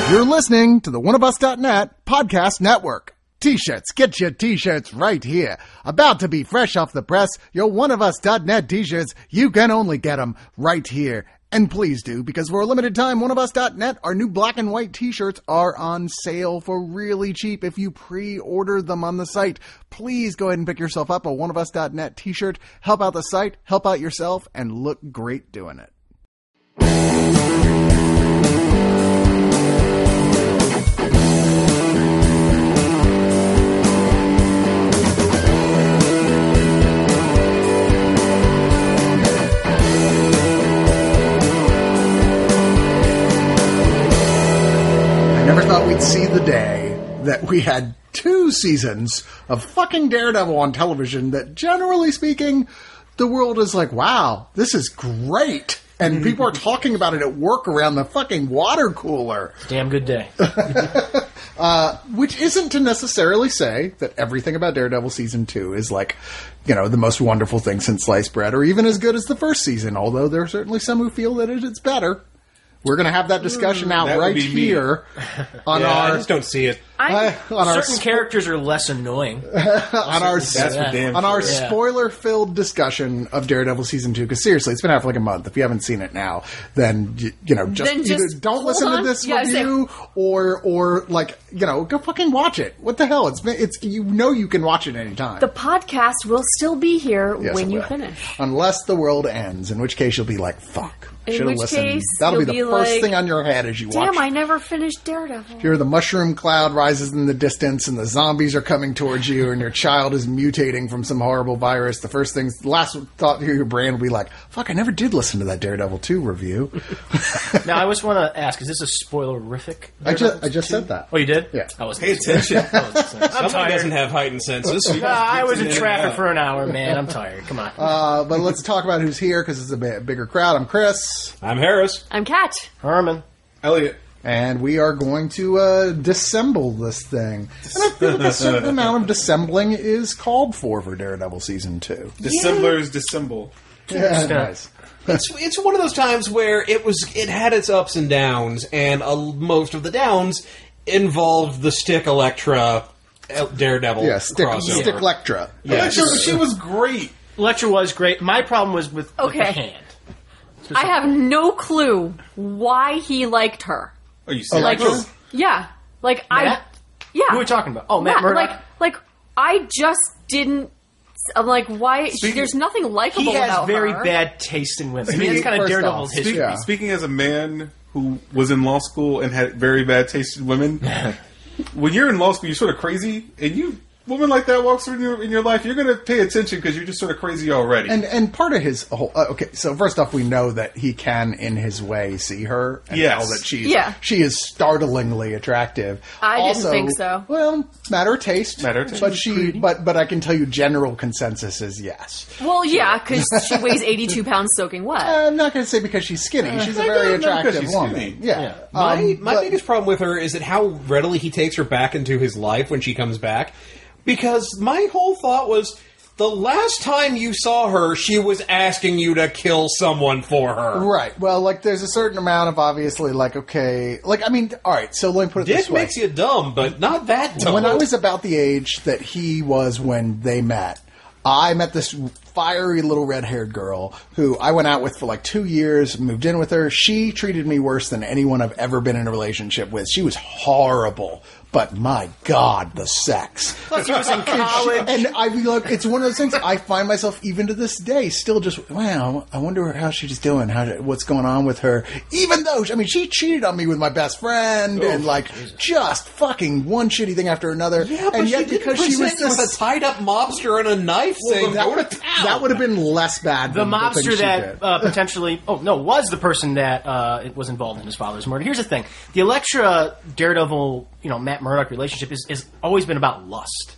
You're listening to the oneofus.net podcast network. T-shirts, get your T-shirts right here. About to be fresh off the press, your oneofus.net T-shirts, you can only get them right here. And please do, because for a limited time, oneofus.net, our new black and white T-shirts are on sale for really cheap if you pre-order them on the site. Please go ahead and pick yourself up a oneofus.net T-shirt. Help out the site, help out yourself, and look great doing it. I never thought we'd see the day that we had 2 seasons of fucking Daredevil on television that, generally speaking, the world is like, wow, this is great. And people are talking about it at work around the fucking water cooler. Damn good day. Which isn't to necessarily say that everything about Daredevil Season 2 is like, you know, the most wonderful thing since sliced bread or even as good as the first season, although there are certainly some who feel that it's better. We're going to have that discussion out right here on our... I just don't see it. Certain characters are less annoying. on our spoiler-filled discussion of Daredevil Season 2, because seriously, it's been out for like a month. If you haven't seen it now, then, you know, just either don't listen to this review or like, you know, go fucking watch it. What the hell? It's you know you can watch it anytime. The podcast will still be here when you finish. Unless the world ends, in which case you'll be like, fuck. Should have listened. Case, that'll be the first thing on your head as you watch. Damn, I never finished Daredevil. Hear the mushroom cloud rises in the distance and the zombies are coming towards you and your child is mutating from some horrible virus. The last thought through your brain will be like, fuck, I never did listen to that Daredevil 2 review. Now, I just want to ask, is this a spoilerific? I just said that. Oh, you did? Yeah. Pay attention. Somebody doesn't have heightened senses. I was in traffic for an hour, man. I'm tired. Come on. But let's talk about who's here because it's a bigger crowd. I'm Chris. I'm Harris. I'm Kat. Herman. Elliot. And we are going to dissemble this thing. And I feel like a certain amount of dissembling is called for Daredevil Season 2. Dissemblers dissemble. Yeah, nice. It's one of those times where it had its ups and downs, and most of the downs involved the Stick Elektra Daredevil crossover. Stick Elektra. Yeah, she was great. Elektra was great. My problem was with the hand. I have no clue why he liked her. Are you serious? Yeah. Like, Matt? Yeah. Who are we talking about? Oh, Matt Murdock? Like, I just didn't... I'm like, why... there's nothing likable about her. He has very bad taste in women. I mean, it's kind of Daredevil's history. Speaking as a man who was in law school and had very bad taste in women, when you're in law school, you're sort of crazy, and woman like that walks through in your life, you're going to pay attention because you're just sort of crazy already. And part of his whole... okay, so first off, we know that he can, in his way, see her. And know that she is startlingly attractive. I didn't think so. Well, matter of taste. But But I can tell you general consensus is yes. Well, yeah, because she weighs 82 pounds soaking wet. I'm not going to say because she's skinny. She's a very attractive woman. Yeah. My biggest problem with her is that how readily he takes her back into his life when she comes back. Because my whole thought was, the last time you saw her, she was asking you to kill someone for her. Right. Well, like, there's a certain amount of, obviously, like, okay... Like, I mean, all right, so let me put it this way. Dick makes you dumb, but not that dumb. When I was about the age that he was when they met, I met this fiery little red-haired girl who I went out with for like 2 years, moved in with her. She treated me worse than anyone I've ever been in a relationship with. She was horrible. But my God, the sex. Plus, he was in college. And I mean, look, it's one of those things I find myself, even to this day, still just, wow, I wonder how she's doing, what's going on with her. Even though, I mean, she cheated on me with my best friend, and like, just fucking one shitty thing after another. Yeah, but and yet, she because she was with a tied-up mobster and a knife saying, that would have been less bad the than mobster that potentially... Oh, no, was the person that was involved in his father's murder. Here's the thing. The Elektra Daredevil, Matt Murdock relationship has always been about lust.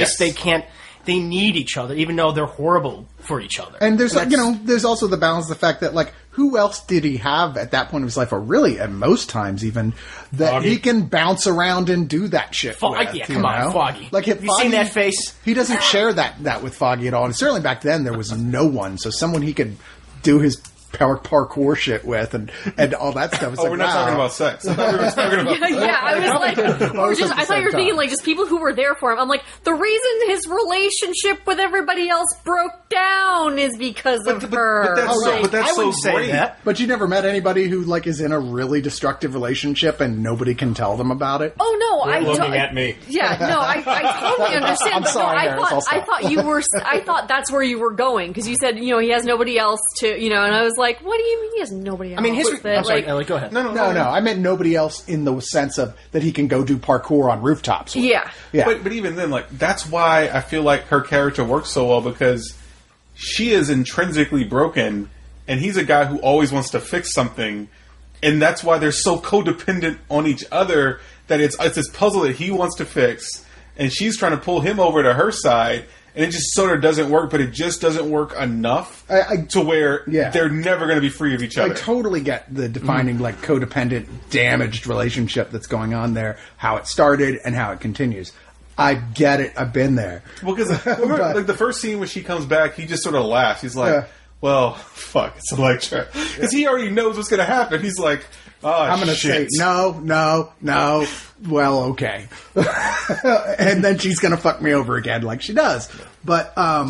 They need each other, even though they're horrible for each other. And there's, there's also the balance, the fact that, like, who else did he have at that point of his life, or really at most times even, that Foggy. He can bounce around and do that shit with? Yeah, come on, Foggy. Like, have you seen that face? He doesn't share that with Foggy at all. And certainly back then there was no one, so someone he could do his parkour shit with and all that stuff. It's we're not talking about sex. I thought we were talking about I was like, I thought you were thinking like just people who were there for him. I'm like, the reason his relationship with everybody else broke down is because of her. But that's I wouldn't so say great. that. But you never met anybody who like is in a really destructive relationship and nobody can tell them about it? Oh no, You're looking at me. Yeah, no, I totally understand. I'm but sorry, no, Harris, I'll stop. I thought that's where you were going because you said he has nobody else to and I was like, what do you mean he has nobody else? I mean, with it? I'm sorry, Like, Ellie, go ahead. No. I meant nobody else in the sense of that he can go do parkour on rooftops with. yeah. But even then, like, that's why I feel like her character works so well, because she is intrinsically broken, and he's a guy who always wants to fix something, and that's why they're so codependent on each other that it's this puzzle that he wants to fix, and she's trying to pull him over to her side, and it just sort of doesn't work, but it just doesn't work enough to where they're never going to be free of each other. I totally get the defining like codependent, damaged relationship that's going on there, how it started and how it continues. I get it. I've been there. Well, because remember, like the first scene when she comes back, he just sort of laughs. He's like, "Well, fuck, it's Elektra," because he already knows what's going to happen. He's like, "Oh, I'm going to say no. Well, okay, and then she's going to fuck me over again, like she does. But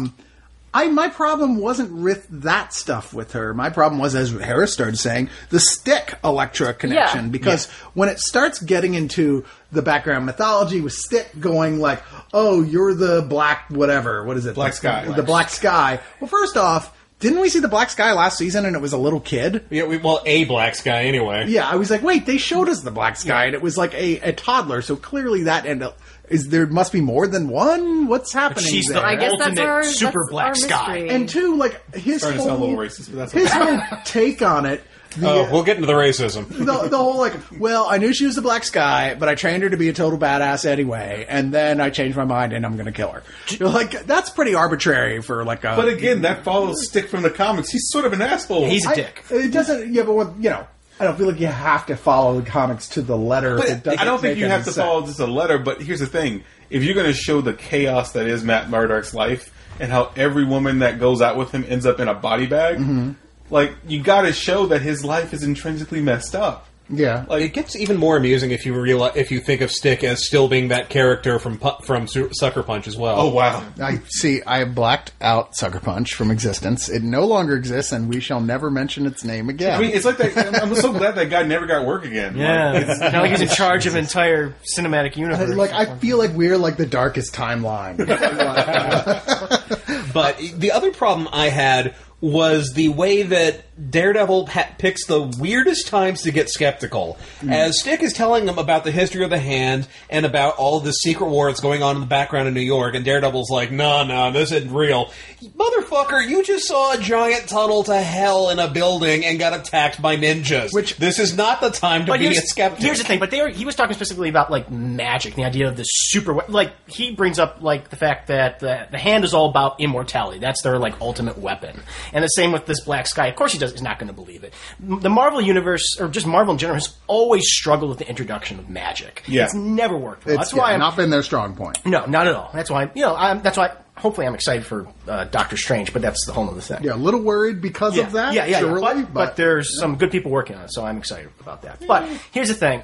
my problem wasn't with that stuff with her. My problem was, as Harris started saying, the Stick Elektra connection. Yeah. Because when it starts getting into the background mythology with Stick going like, "Oh, you're the black whatever. What is it? Black Sky. The Black Sky." Well, first off, didn't we see the Black Sky last season and it was a little kid? Yeah, a Black Sky anyway. Yeah, I was like, wait, they showed us the Black Sky and it was like a toddler, so clearly that there must be more than one? What's happening She's there? the I guess that's ultimate our super that's black our sky. mystery. And two, like his Starting to sound a whole little racist, but that's his okay. whole take on it. We'll get into the racism. The whole like, well, I knew she was the Black Sky, but I trained her to be a total badass anyway, and then I changed my mind and I'm going to kill her. You're like, that's pretty arbitrary for like a. But again, that follows Stick from the comics. He's sort of an asshole. He's a dick. It doesn't. Yeah, but I don't feel like you have to follow the comics to the letter. But It doesn't I don't think make you any have to sense. follow just a letter. But here's the thing: if you're going to show the chaos that is Matt Murdock's life and how every woman that goes out with him ends up in a body bag, like you got to show that his life is intrinsically messed up. Yeah. Like, It gets even more amusing if you think of Stick as still being that character from Sucker Punch as well. oh wow, I have blacked out Sucker Punch from existence. It no longer exists, and we shall never mention its name again. I mean, it's like that. I'm so glad that guy never got work again. Yeah, Like, it's- now he's in charge of an entire cinematic universe. Like I feel like we're like the darkest timeline. But the other problem I had was the way that Daredevil picks the weirdest times to get skeptical. As Stick is telling him about the history of the Hand and about all of the secret war that's going on in the background in New York, and Daredevil's like, no, this isn't real. Motherfucker, you just saw a giant tunnel to hell in a building and got attacked by ninjas. This is not the time to be a skeptic. Here's the thing, but he was talking specifically about like magic, the idea of the super. Like he brings up like the fact that the Hand is all about immortality. That's their like ultimate weapon. And the same with this Black Sky. Of course, he's not going to believe it. The Marvel universe, or just Marvel in general, has always struggled with the introduction of magic. Yeah. It's never worked well. It's That's why I'm not been their strong point. no, not at all. That's why that's why. Hopefully, I'm excited for Doctor Strange, but that's the whole other thing. Yeah, a little worried because of that. Yeah. surely, But there's some good people working on it, so I'm excited about that. But here's the thing.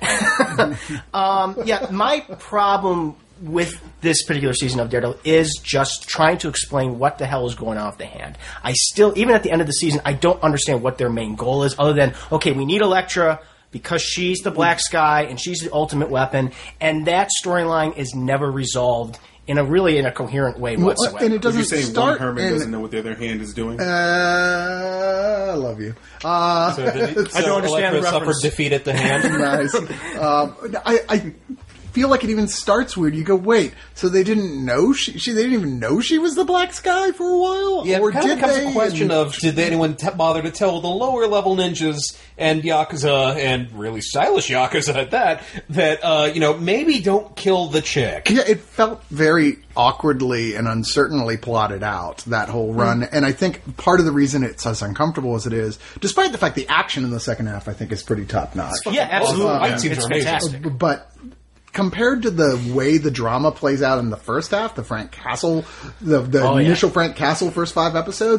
My problem with this particular season of Daredevil is just trying to explain what the hell is going on with the Hand. I still, even at the end of the season, I don't understand what their main goal is, other than, okay, we need Elektra because she's the Black Sky and she's the ultimate weapon, and that storyline is never resolved in a coherent way whatsoever. and it doesn't Would you say start one Herman in- doesn't know what the other hand is doing? I love you. I don't understand the suffered reference. defeat at the Hand. Nice. I feel like it even starts weird. You go, wait, so they didn't know they didn't even know she was the Black Sky for a while? Yeah, or it kind of did becomes they? a question of, did anyone bother to tell the lower level ninjas and Yakuza, and really stylish Yakuza at that, maybe don't kill the chick. Yeah, it felt very awkwardly and uncertainly plotted out, that whole run. And I think part of the reason it's as uncomfortable as it is, despite the fact the action in the second half, I think, is pretty top-notch. Yeah, absolutely. Fight scenes It's are amazing. fantastic. But compared to the way the drama plays out in the first half, the Frank Castle, the initial Frank Castle first 5 episodes,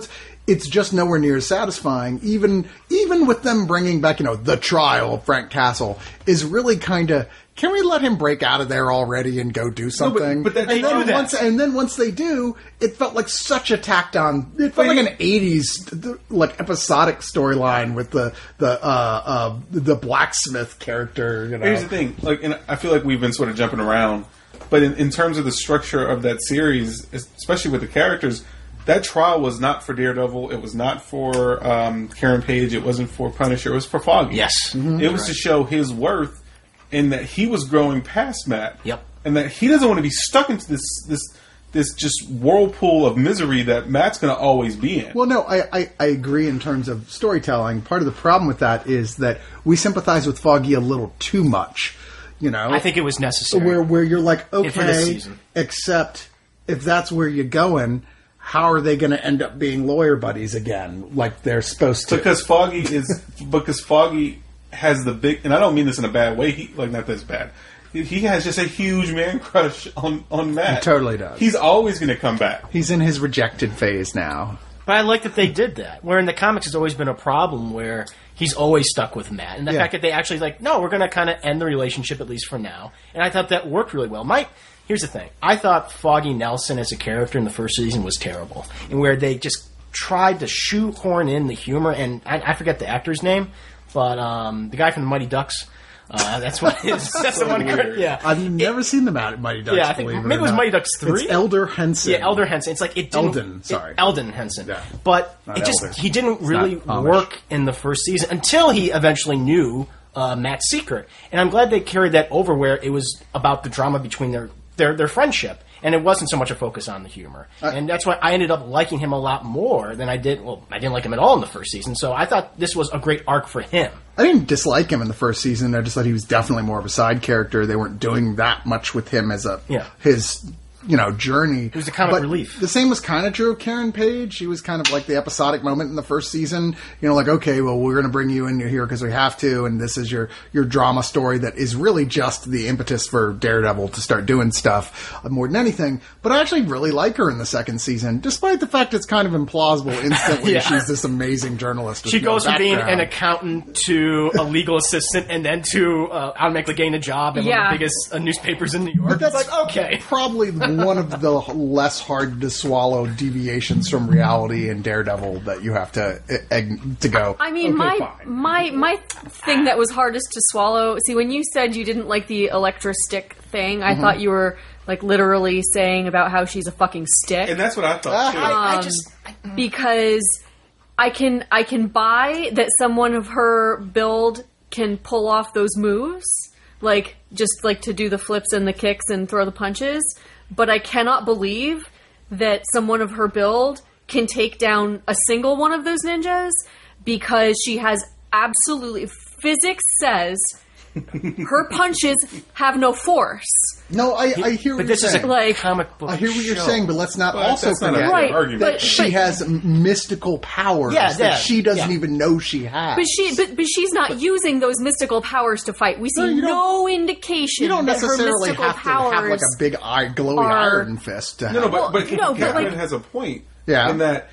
it's just nowhere near as satisfying. Even with them bringing back, the trial of Frank Castle is really kind of, can we let him break out of there already and go do something? No, but and then once they do, it felt like such a tacked on. It felt like an '80s like episodic storyline with the blacksmith character. Here's the thing, and I feel like we've been sort of jumping around, but in terms of the structure of that series, especially with the characters, that trial was not for Daredevil. It was not for Karen Page. It wasn't for Punisher. It was for Foggy. Yes, it was to show his worth. And that he was growing past Matt. Yep. And that he doesn't want to be stuck into this just whirlpool of misery that Matt's going to always be in. Well, no, I agree in terms of storytelling. Part of the problem with that is that we sympathize with Foggy a little too much. I think it was necessary. Where you're like, for this okay, season. Except if that's where you're going, how are they going to end up being lawyer buddies again, like they're supposed to? Because Foggy has the big, and I don't mean this in a bad way. Not this bad. He has just a huge man crush on Matt. He totally does. He's always going to come back. He's in his rejected phase now. But I like that they did that. Where in the comics, has always been a problem where he's always stuck with Matt, and the fact that they actually no, we're going to kind of end the relationship at least for now. And I thought that worked really well. Here's the thing: I thought Foggy Nelson as a character in the first season was terrible, and where they just tried to shoehorn in the humor, and I forget the actor's name. But the guy from the Mighty Ducks, that's what it is. That's the one. Yeah, I've never seen the Mighty Ducks. Yeah, I think maybe it was Mighty Ducks 3. It's Elder Henson. Yeah, Elder Henson. It's like it didn't. Eldon Henson. Yeah. But Not Elder. He didn't really work in the first season until he eventually knew Matt's secret. And I'm glad they carried that over where it was about the drama between their friendship. And it wasn't so much a focus on the humor. And that's why I ended up liking him a lot more than I did. Well, I didn't like him at all in the first season. So I thought this was a great arc for him. I didn't dislike him in the first season. I just thought he was definitely more of a side character. They weren't doing that much with him as his journey. It was the comic relief. The same was kind of true of Karen Page. She was kind of like the episodic moment in the first season. Okay, well, we're going to bring you in here because we have to, and this is your drama story that is really just the impetus for Daredevil to start doing stuff more than anything. But I actually really like her in the second season, despite the fact it's kind of implausible instantly. She's this amazing journalist. She goes from being an accountant to a legal assistant and then to automatically getting a job in one of the biggest newspapers in New York. But that's it's okay. Probably one of the less hard to swallow deviations from reality in Daredevil that you have to go. I mean, my thing that was hardest to swallow. See, when you said you didn't like the Elektra stick thing, I thought you were literally saying about how she's a fucking stick. And that's what I thought too. Because I can buy that someone of her build can pull off those moves, just to do the flips and the kicks and throw the punches. But I cannot believe that someone of her build can take down a single one of those ninjas because she has absolutely... Physics says her punches have no force. No, I hear what you're saying. But this is a comic book I hear what you're saying, but let's not also forget that she has mystical powers that she doesn't even know she has. But she's not using those mystical powers to fight. We see no indication. You don't that necessarily her mystical have to have a big glowing iron fist to have. But Catherine has a point. Yeah. In that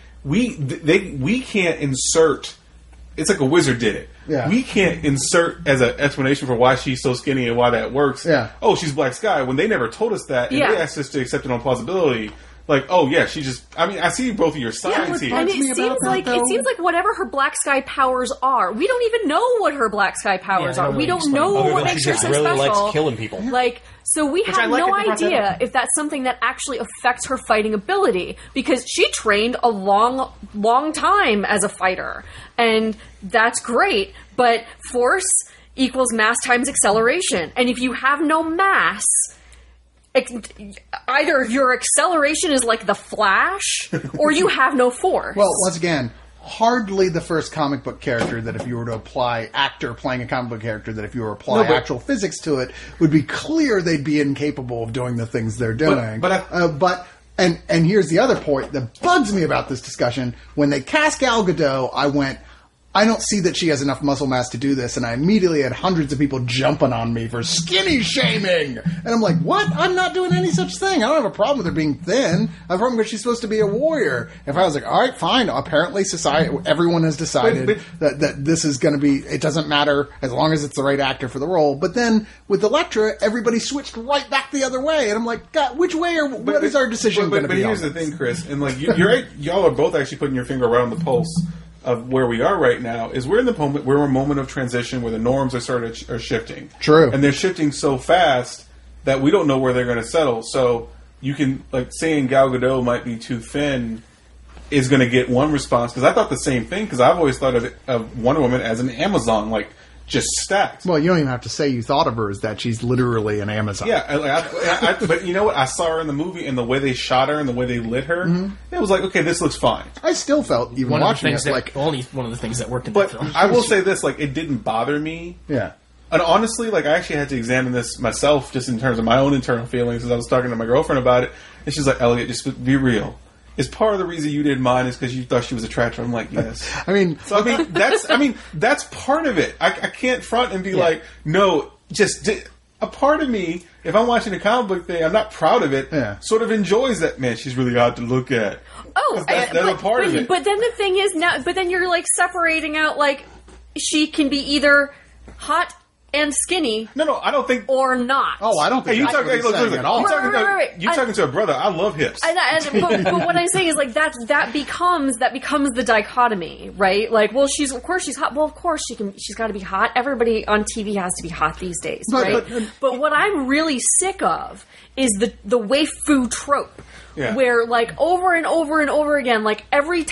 we can't insert. It's like a wizard did it. Yeah. We can't insert as an explanation for why she's so skinny and why that works. Yeah. Oh, she's Black Sky. When they never told us that, and they asked us to accept it on plausibility. She just... I mean, I see both of your sides here. And it seems like whatever her Black Sky powers are, we don't even know what her Black Sky powers are. We don't know what makes her so special. She really likes killing people. So we have no idea if that's something that actually affects her fighting ability, because she trained a long, long time as a fighter, and that's great, but force equals mass times acceleration, and if you have no mass, either your acceleration is like the Flash, or you have no force. Well, once again, hardly the first comic book character that if you were to apply actor playing a comic book character that if you were to apply actual physics to it would be clear they'd be incapable of doing the things they're doing. And here's the other point that bugs me about this discussion. When they cast Gal Gadot, I went, I don't see that she has enough muscle mass to do this, and I immediately had hundreds of people jumping on me for skinny shaming. And I'm like, what? I'm not doing any such thing. I don't have a problem with her being thin. I have a problem because she's supposed to be a warrior. If I was like, all right, fine. Apparently society, everyone has decided that this is going to be, it doesn't matter as long as it's the right actor for the role. But then with Elektra, everybody switched right back the other way. And I'm like, God, which way what is our decision going to be? But here's the thing, Chris, and like you're right, y'all are both actually putting your finger right on the pulse of where we are right now. Is we're in a moment of transition where the norms are shifting. True, and they're shifting so fast that we don't know where they're going to settle. So you can like saying Gal Gadot might be too thin is going to get one response, because I thought the same thing, because I've always thought of Wonder Woman as an Amazon, like just stacked. Well, you don't even have to say you thought of her as that. She's literally an Amazon. Yeah, but you know what? I saw her in the movie, and the way they shot her and the way they lit her, it was like, okay, this looks fine. I still felt, even watching it, like... Only one of the things that worked in the film. But I will say this, like, it didn't bother me. Yeah. And honestly, like, I actually had to examine this myself, just in terms of my own internal feelings, as I was talking to my girlfriend about it, and she's like, Elliot, just be real. Is part of the reason you didn't mind is because you thought she was attractive? I'm like, yes. That's part of it. I can't front and be like, no, a part of me, if I'm watching a comic book thing, I'm not proud of it, sort of enjoys that, man, she's really hot to look at. Oh, that's a part of it. But then the thing is, then you're like separating out, like, she can be either hot and skinny. No, I don't think, or not. Oh, I don't think you that's what he's saying at all. You're talking to a brother. I love hips. But what I'm saying is, like, that becomes the dichotomy, right? Like, well, she's hot. Well, of course she's got to be hot. Everybody on TV has to be hot these days, right? But what I'm really sick of is the waifu trope. Yeah. Where, like, over and over and over again, like, every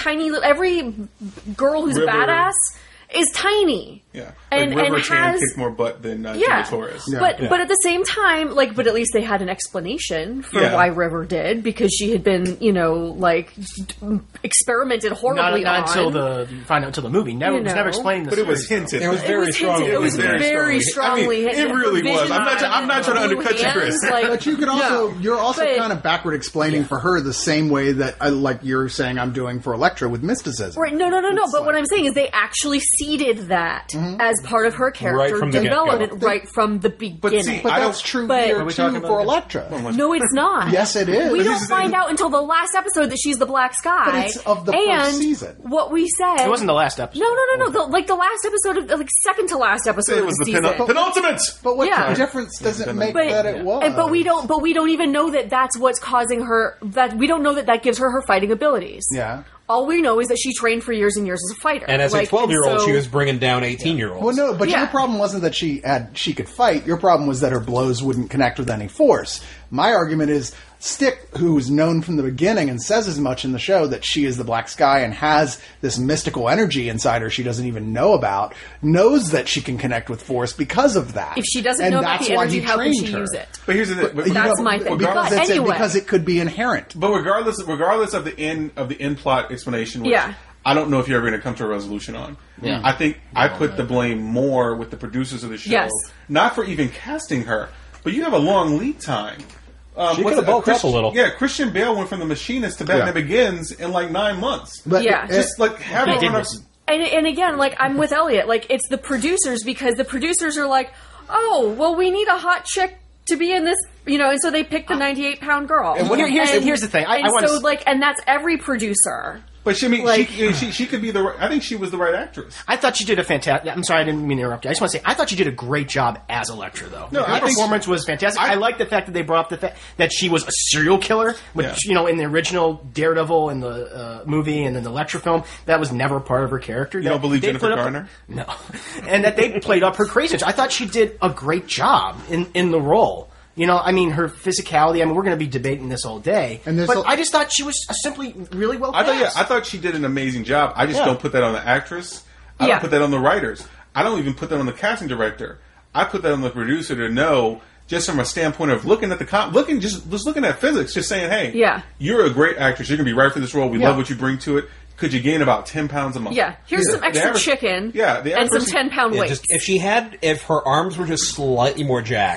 girl who's River. Badass is tiny. Yeah. And River Chan has kicked more butt than Tina Torres. Yeah. But at the same time, like, but at least they had an explanation for why River did, because she had been, like, experimented horribly not until you find out until the movie. It was never explained. But it was hinted. It was very strongly. It was very strongly hinted. It really was. I'm not trying to undercut you, Chris. But you could also, you're also kind of backward explaining for her the same way that, like you're saying I'm doing for Elektra with mysticism. Right, no. But what I'm saying is they actually seeded that as part of her character development right from the beginning. But see, that's true here too for Elektra. No, it's not. Yes, it is. We don't find out until the last episode that she's the Black Sky. But it's of the first season. What we said... It wasn't the last episode. No. The last episode of... second to last episode of the season. Penultimate! But what difference does it make that it was? But we don't even know that that's what's causing her... We don't know that gives her fighting abilities. Yeah. All we know is that she trained for years and years as a fighter. And as a 12-year-old, she was bringing down 18-year-olds. Well, no, but your problem wasn't that she could fight. Your problem was that her blows wouldn't connect with any force. My argument is Stick, who's known from the beginning and says as much in the show that she is the Black Sky and has this mystical energy inside her she doesn't even know about, knows that she can connect with force because of that. If she doesn't know about the energy, how can she use it? But here's the thing. That's my thing. Because it could be inherent. But regardless of the end plot explanation, which I don't know if you're ever going to come to a resolution on. Yeah. I think I put the blame more with the producers of the show, not for even casting her, but you have a long lead time. She could have bulked up a little. Yeah, Christian Bale went from The Machinist to Batman Begins in like 9 months. But just like have her on And again, like, I'm with Elliot. Like, it's the producers, because the producers are like, oh, well, we need a hot chick to be in this, and so they picked the 98-pound girl. And here's the thing. And that's every producer. But she could be I think she was the right actress. I thought she did a fantastic... I'm sorry, I didn't mean to interrupt you. I just want to say, I thought she did a great job as Elektra, though. No, her performance was fantastic. I like the fact that they brought up the fact that she was a serial killer, which, in the original Daredevil in the movie and in the Elektra film, that was never part of her character. You don't believe Jennifer Garner? No. And that they played up her craziness. I thought she did a great job in the role. Her physicality, we're going to be debating this all day. But I just thought she was simply really well cast. I thought she did an amazing job. I just don't put that on the actress. I don't put that on the writers. I don't even put that on the casting director. I put that on the producer to know, just from a standpoint of looking at looking at physics, just saying, hey, you're a great actress. You're going to be right for this role. We love what you bring to it. Could you gain about 10 pounds a month? Yeah, here's some extra chicken and some 10-pound weights. If her arms were just slightly more jacked,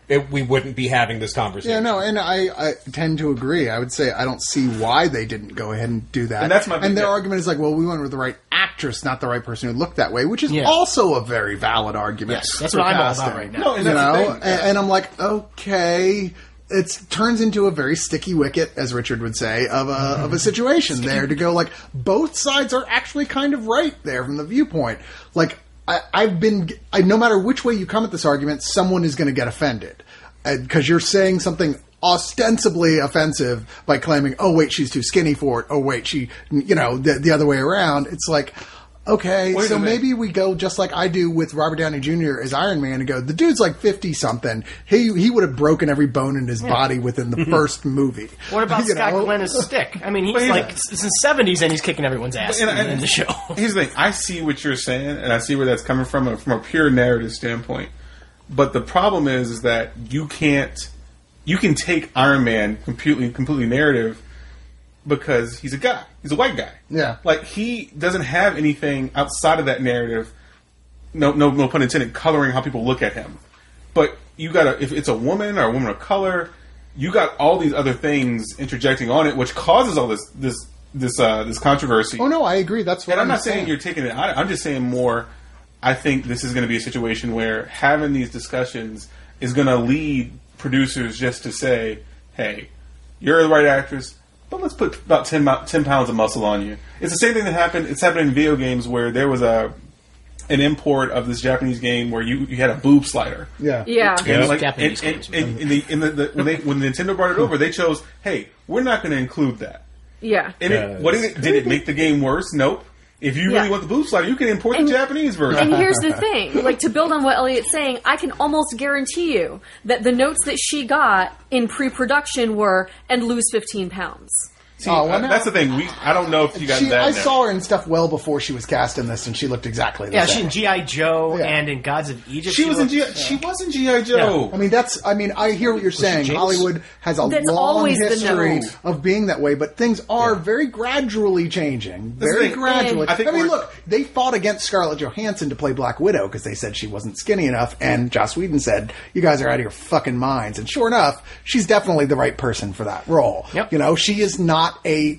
we wouldn't be having this conversation. Yeah, no, and I tend to agree. I would say I don't see why they didn't go ahead and do that. And that's my and their big- argument is like, well, we went with the right actress, not the right person who looked that way, which is also a very valid argument. Yes, that's for what I'm all casting. about right now. No, and You that's the know, thing. and I'm like, okay. It turns into a very sticky wicket, as Richard would say, of a situation there to go like both sides are actually kind of right there from the viewpoint. Like no matter which way you come at this argument, someone is going to get offended because you're saying something ostensibly offensive by claiming, oh wait, she's too skinny for it. Oh wait, the other way around. It's like, okay, Wait so a minute. maybe we go just like I do with Robert Downey Jr. as Iron Man and go, the dude's like 50-something. He would have broken every bone in his body within the first movie. What about You Scott know? Glenn as Stick? I mean, he's But he's like it's his 70s and he's kicking everyone's ass And in the show. Here's the thing. I see what you're saying, and I see where that's coming from a pure narrative standpoint. But the problem is that you can take Iron Man completely narrative because he's a guy. He's a white guy. Yeah. Like, he doesn't have anything outside of that narrative, no pun intended, coloring how people look at him. But you gotta, if it's a woman or a woman of color, you got all these other things interjecting on it, which causes all this controversy. Oh no, I agree. That's what And I'm not saying you're taking it. I'm just saying more. I think this is going to be a situation where having these discussions is going to lead producers just to say, "Hey, you're the right actress, but let's put about 10 pounds of muscle on you." It's the same thing that happened. It's happened in video games where there was an import of this Japanese game where you had a boob slider. Yeah. Yeah. And like, Japanese and games. when Nintendo brought it over, they chose, "Hey, we're not going to include that." Yeah. And did it make the game worse? Nope. If you really Yeah. want the boob slider, you can import the Japanese version. And here's the thing, like to build on what Elliot's saying, I can almost guarantee you that the notes that she got in pre-production were, and lose 15 pounds. See, Oh, well, now- that's the thing. I don't know if you got that. I now. saw her in stuff well before she was cast in this, and she looked exactly the Yeah, same. she's in G.I. Joe Yeah. and in Gods of Egypt. She was in looked- G.I. She was in G.I. Joe. I mean, I hear what you're saying. James? Hollywood has a That's long always the history no. of being that way, but things are very gradually changing. That's the Very thing. gradually. I think mean, we're- look, they fought against Scarlett Johansson to play Black Widow because they said she wasn't skinny enough, and Joss Whedon said, you guys are out of your fucking minds. And sure enough, she's definitely the right person for that role. Yep. You know, she is not a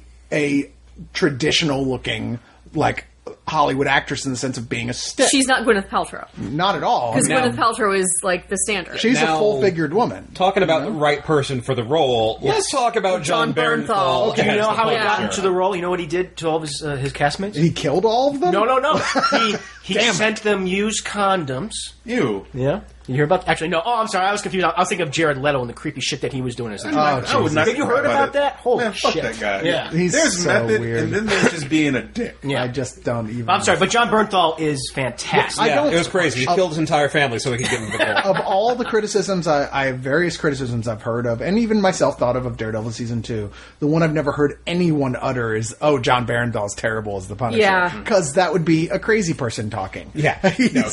traditional looking, like, Hollywood actress in the sense of being a stick. She's not Gwyneth Paltrow. Not at all. Because I mean, Gwyneth Paltrow is like the standard. she's Now- a full-figured woman. Talking about the right person for the role, let's talk about John John Bernthal. Bernthal. Do you as know the how he Punisher. got into the role? You know what he did to all of his castmates? He killed all of them? No. He sent them used condoms. Ew. Yeah. You hear about? Actually, no. Oh, I'm sorry. I was confused. I was thinking of Jared Leto and the creepy shit that he was doing as a I would not. Have you heard about it. that? Holy Man, fuck shit. that guy. Yeah. He's There's so method, weird. and then there's just being a dick. Yeah. I just don't even. I'm sorry, but John Bernthal is fantastic. I Yeah, don't- it was crazy. He killed his entire family so he could get into the role. Of all the criticisms, I have various criticisms I've heard of, and even myself thought of Daredevil Season 2. The one I've never heard anyone utter is, oh, John Bernthal's terrible as the Punisher. Yeah. Because that would be a crazy person talking. Yeah, no,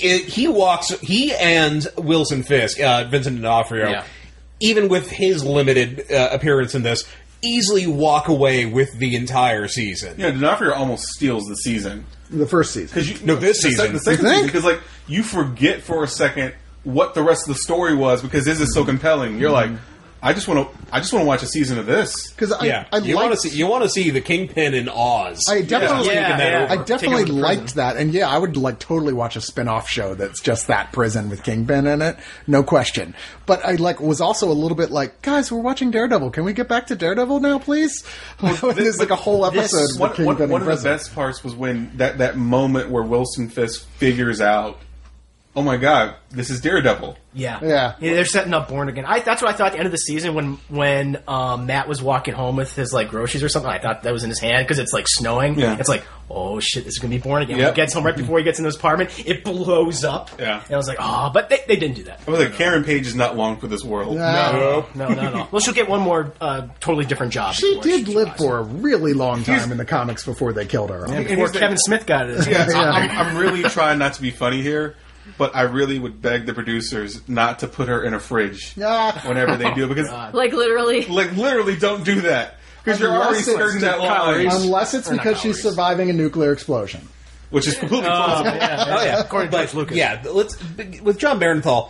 he and Wilson Fisk, Vincent D'Onofrio, Yeah. even with his limited appearance in this, easily walk away with the entire season. Yeah, D'Onofrio almost steals the season. The first season. Because No, this season. the second You think? season, because like you forget for a second what the rest of the story was because this is so compelling. You're like, I just want to watch a season of this. Because Yeah, I you liked- want to see the Kingpin in Oz. I definitely, Yeah, yeah. I Take definitely him to liked prison. that, and yeah, I would like totally watch a spin-off show that's just that prison with Kingpin in it, no question. But I was also a little bit like, guys, we're watching Daredevil. Can we get back to Daredevil now, please? There's like a whole episode with Kingpin One in of the prison. best parts was when that moment where Wilson Fisk figures out, oh my god, this is Daredevil. Yeah. They're setting up Born Again. That's what I thought at the end of the season when Matt was walking home with his like groceries or something. I thought that was in his hand because it's like snowing. Yeah. It's like, oh shit, this is gonna be Born Again. Yep. When he gets home right before he gets in his apartment, it blows up. Yeah. And I was like, oh, but they didn't do that. I was like, Karen Page is not long for this world. No, not at all. Well, she'll get one more totally different job. She before did live dies. for a really long time in the comics before they killed her. And before here's the- Kevin Smith got it. Yeah. I'm really trying not to be funny here, but I really would beg the producers not to put her in a fridge Ah. whenever they do, because Like literally. like literally don't do that because you're already Unless it's skirting that line, calories. Unless it's Or not because she's calories. surviving a nuclear explosion. which is completely plausible. Oh yeah, According to but George Lucas. yeah. Let's with John Bernthal.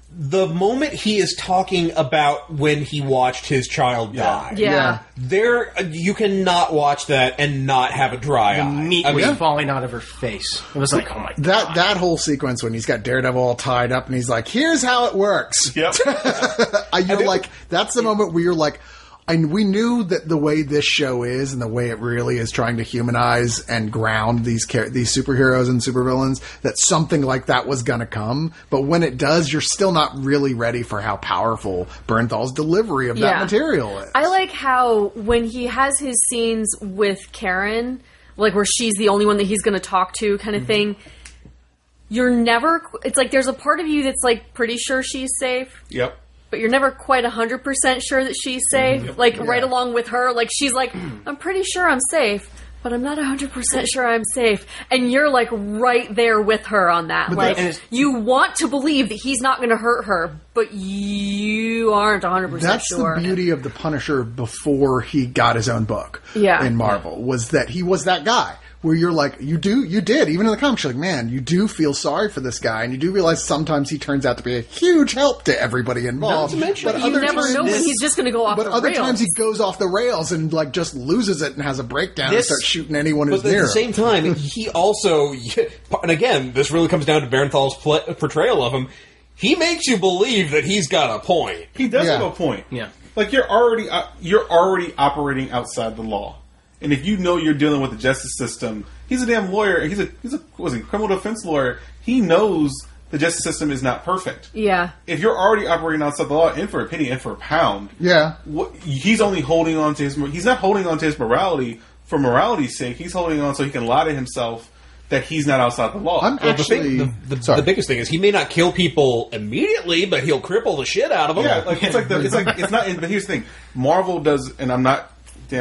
the moment he is talking about when he watched his child die. Yeah. There, you cannot watch that and not have a dry eye. Meat was falling out of her face. It was like, oh my god. That whole sequence when he's got Daredevil all tied up and he's like, here's how it works. Yep. You're like, that's the moment where you're like, we knew that the way this show is and the way it really is trying to humanize and ground these superheroes and supervillains, that something like that was going to come. But when it does, you're still not really ready for how powerful Bernthal's delivery of that material is. I like how when he has his scenes with Karen, like where she's the only one that he's going to talk to kind of thing, you're never... It's like there's a part of you that's like pretty sure she's safe. Yep. But you're never quite 100% sure that she's safe. Right along with her. Like, she's like, I'm pretty sure I'm safe, but I'm not 100% sure I'm safe. And you're, like, right there with her on that. Like, you want to believe that he's not going to hurt her, but you aren't 100% sure. That's the beauty of the Punisher before he got his own book in Marvel, was that he was that guy. Where you're like, you did, even in the comics, you're like, man, you do feel sorry for this guy, and you do realize sometimes he turns out to be a huge help to everybody involved. Not to mention, but you never know when he's just going to go off the rails. But other times he goes off the rails and like just loses it and has a breakdown and starts shooting anyone who's near him. But at the same time, he also, and again, this really comes down to Bernthal's portrayal of him, he makes you believe that he's got a point. He does have a point. Yeah. Like, you're already operating outside the law. And if you know you're dealing with the justice system, he's a damn lawyer. He's a criminal defense lawyer. He knows the justice system is not perfect. Yeah. If you're already operating outside the law, in for a penny, in for a pound. Yeah. He's only holding on to he's not holding on to his morality for morality's sake. He's holding on so he can lie to himself that he's not outside the law. The biggest thing is he may not kill people immediately, but he'll cripple the shit out of them. Yeah, like it's not. But here's the thing: Marvel does, and I'm not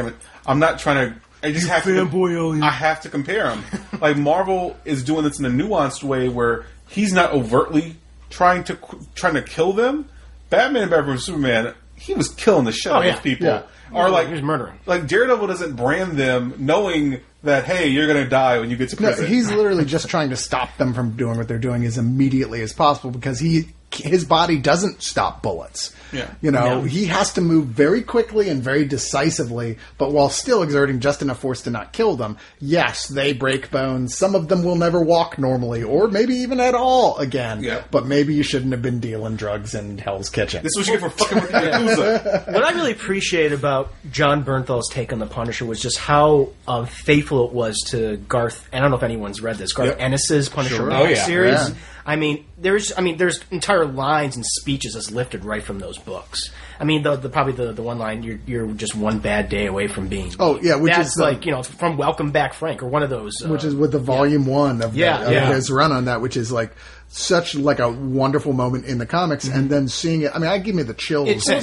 trying to. I just have to. I have to compare him. Like, Marvel is doing this in a nuanced way where he's not overtly trying to kill them. Batman and Batman vs Superman, he was killing the shit out of people. Yeah. Or like, he was murdering. Like, Daredevil doesn't brand them knowing that, hey, you're going to die when you get to prison. No, he's literally just trying to stop them from doing what they're doing as immediately as possible because his body doesn't stop bullets. Yeah. He has to move very quickly and very decisively, but while still exerting just enough force to not kill them. Yes, they break bones. Some of them will never walk normally, or maybe even at all again. Yeah. But maybe you shouldn't have been dealing drugs in Hell's Kitchen. This was you for fucking with Yakuza. What I really appreciate about John Bernthal's take on the Punisher was just how faithful it was to Garth. I don't know if anyone's read this. Garth Ennis's Punisher series. Yeah. I mean, there's entire lines and speeches that's lifted right from those books. I mean, probably the one line, you're just one bad day away from being. Oh yeah, which that's is like from Welcome Back, Frank, or one of those. Which is with the volume 1 of his run on that, which is like such like a wonderful moment in the comics, and then seeing it. I mean, I give me the chills.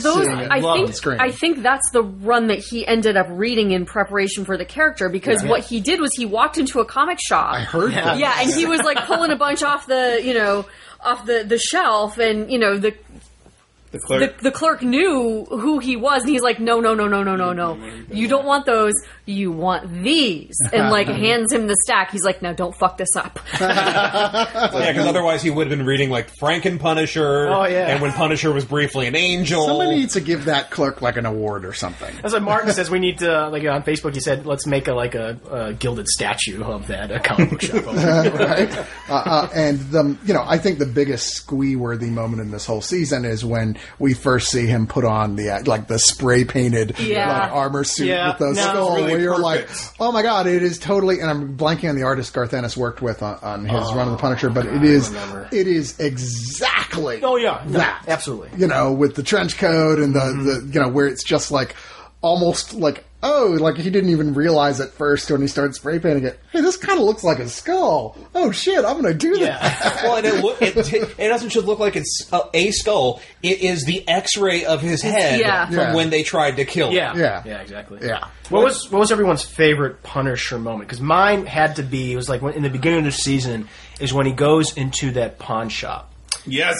I think that's the run that he ended up reading in preparation for the character, because what he did was he walked into a comic shop. I heard that. Yeah, and he was like pulling a bunch off the shelf, and the clerk knew who he was, and he's like, no. You don't want those. You want these. And, like, hands him the stack. He's like, no, don't fuck this up. Yeah, because otherwise he would have been reading, like, Franken Punisher, and when Punisher was briefly an angel. Somebody needs to give that clerk, like, an award or something. That's what Martin says. We need to, like, on Facebook, he said, let's make a gilded statue of that comic book shop. Right? And, I think the biggest squee-worthy moment in this whole season is when we first see him put on the spray-painted armor suit with the skull, really where you're like, oh my god, it is totally, and I'm blanking on the artist Garth Ennis worked with on his run of the Punisher, but it is exactly that. Absolutely. With the trench coat and the where it's just like, almost like, like he didn't even realize at first when he started spray painting it, hey, this kind of looks like a skull. Oh shit, I'm going to do that. Well, and it doesn't just look like it's a skull. It is the X-ray of his head from when they tried to kill him. Yeah, exactly. Yeah. What was everyone's favorite Punisher moment? Because mine had to be, it was like in the beginning of the season is when he goes into that pawn shop. Yes.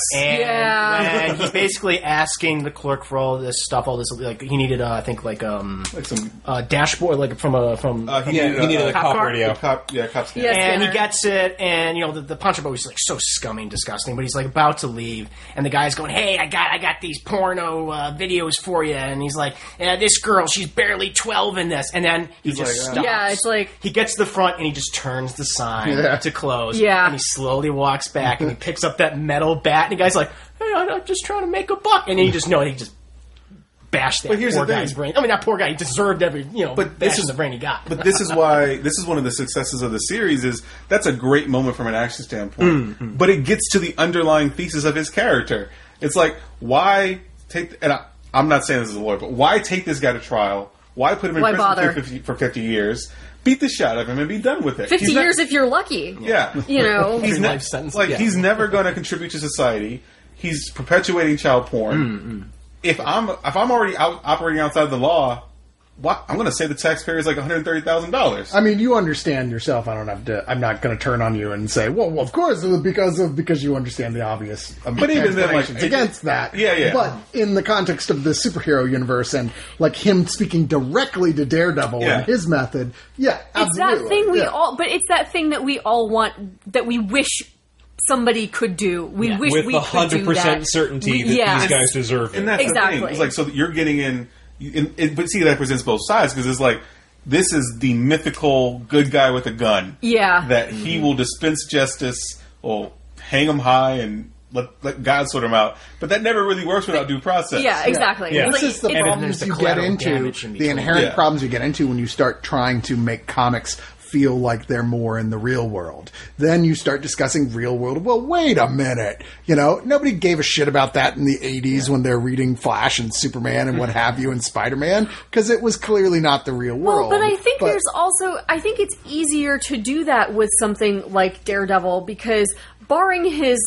And when he's basically asking the clerk for all this stuff, all this, like, he needed, I think, like some dashboard, like from he needed a cop radio. Cop and scanner. he gets it, and, you know, the puncher boy is, like, so scummy and disgusting, but he's, like, about to leave, and the guy's going, hey, I got these porno videos for you, and he's like, this girl, she's barely 12 in this, and then he just stops. Yeah, it's like... He gets to the front, and he just turns the sign to close, Yeah. and he slowly walks back, and he picks up that metal bat, and the guy's like, hey, I'm just trying to make a buck, and then he just bashed that poor guy's brain. I mean, that poor guy, he deserved every, bash in the brain he got. But this is one of the successes of the series is that's a great moment from an action standpoint. Mm-hmm. But it gets to the underlying thesis of his character. It's like, why take, and I'm not saying this as a lawyer, but why take this guy to trial? Why put him in prison for 50 years? Beat the shit out of him and be done with it. 50 years if you're lucky. Yeah. You know. He's life sentence. He's never going to contribute to society. He's perpetuating child porn. Mm-hmm. If I'm already operating outside the law, I'm going to save the taxpayers like $130,000. I mean, you understand yourself. I'm not going to turn on you and say, well, of course, because you understand the obvious. But even then, like, against that, yeah. But in the context of the superhero universe and like him speaking directly to Daredevil and his method, absolutely. It's that thing but it's that thing that we all want, that we wish somebody could do. We wish with we could do that. 100% certainty that these guys deserve it. And that's exactly. the thing. It's like, so you're getting in. But see, that presents both sides because it's like this is the mythical good guy with a gun. Yeah, that he will dispense justice, or hang him high and let God sort him out. But that never really works without due process. Yeah, exactly. Yeah. This is the problems you get into, the inherent problems you get into when you start trying to make comics feel like they're more in the real world. Then you start discussing real world. Well, wait a minute. Nobody gave a shit about that in the 80s when they're reading Flash and Superman and what have you and Spider-Man because it was clearly not the real world. Well, but I think I think it's easier to do that with something like Daredevil because barring his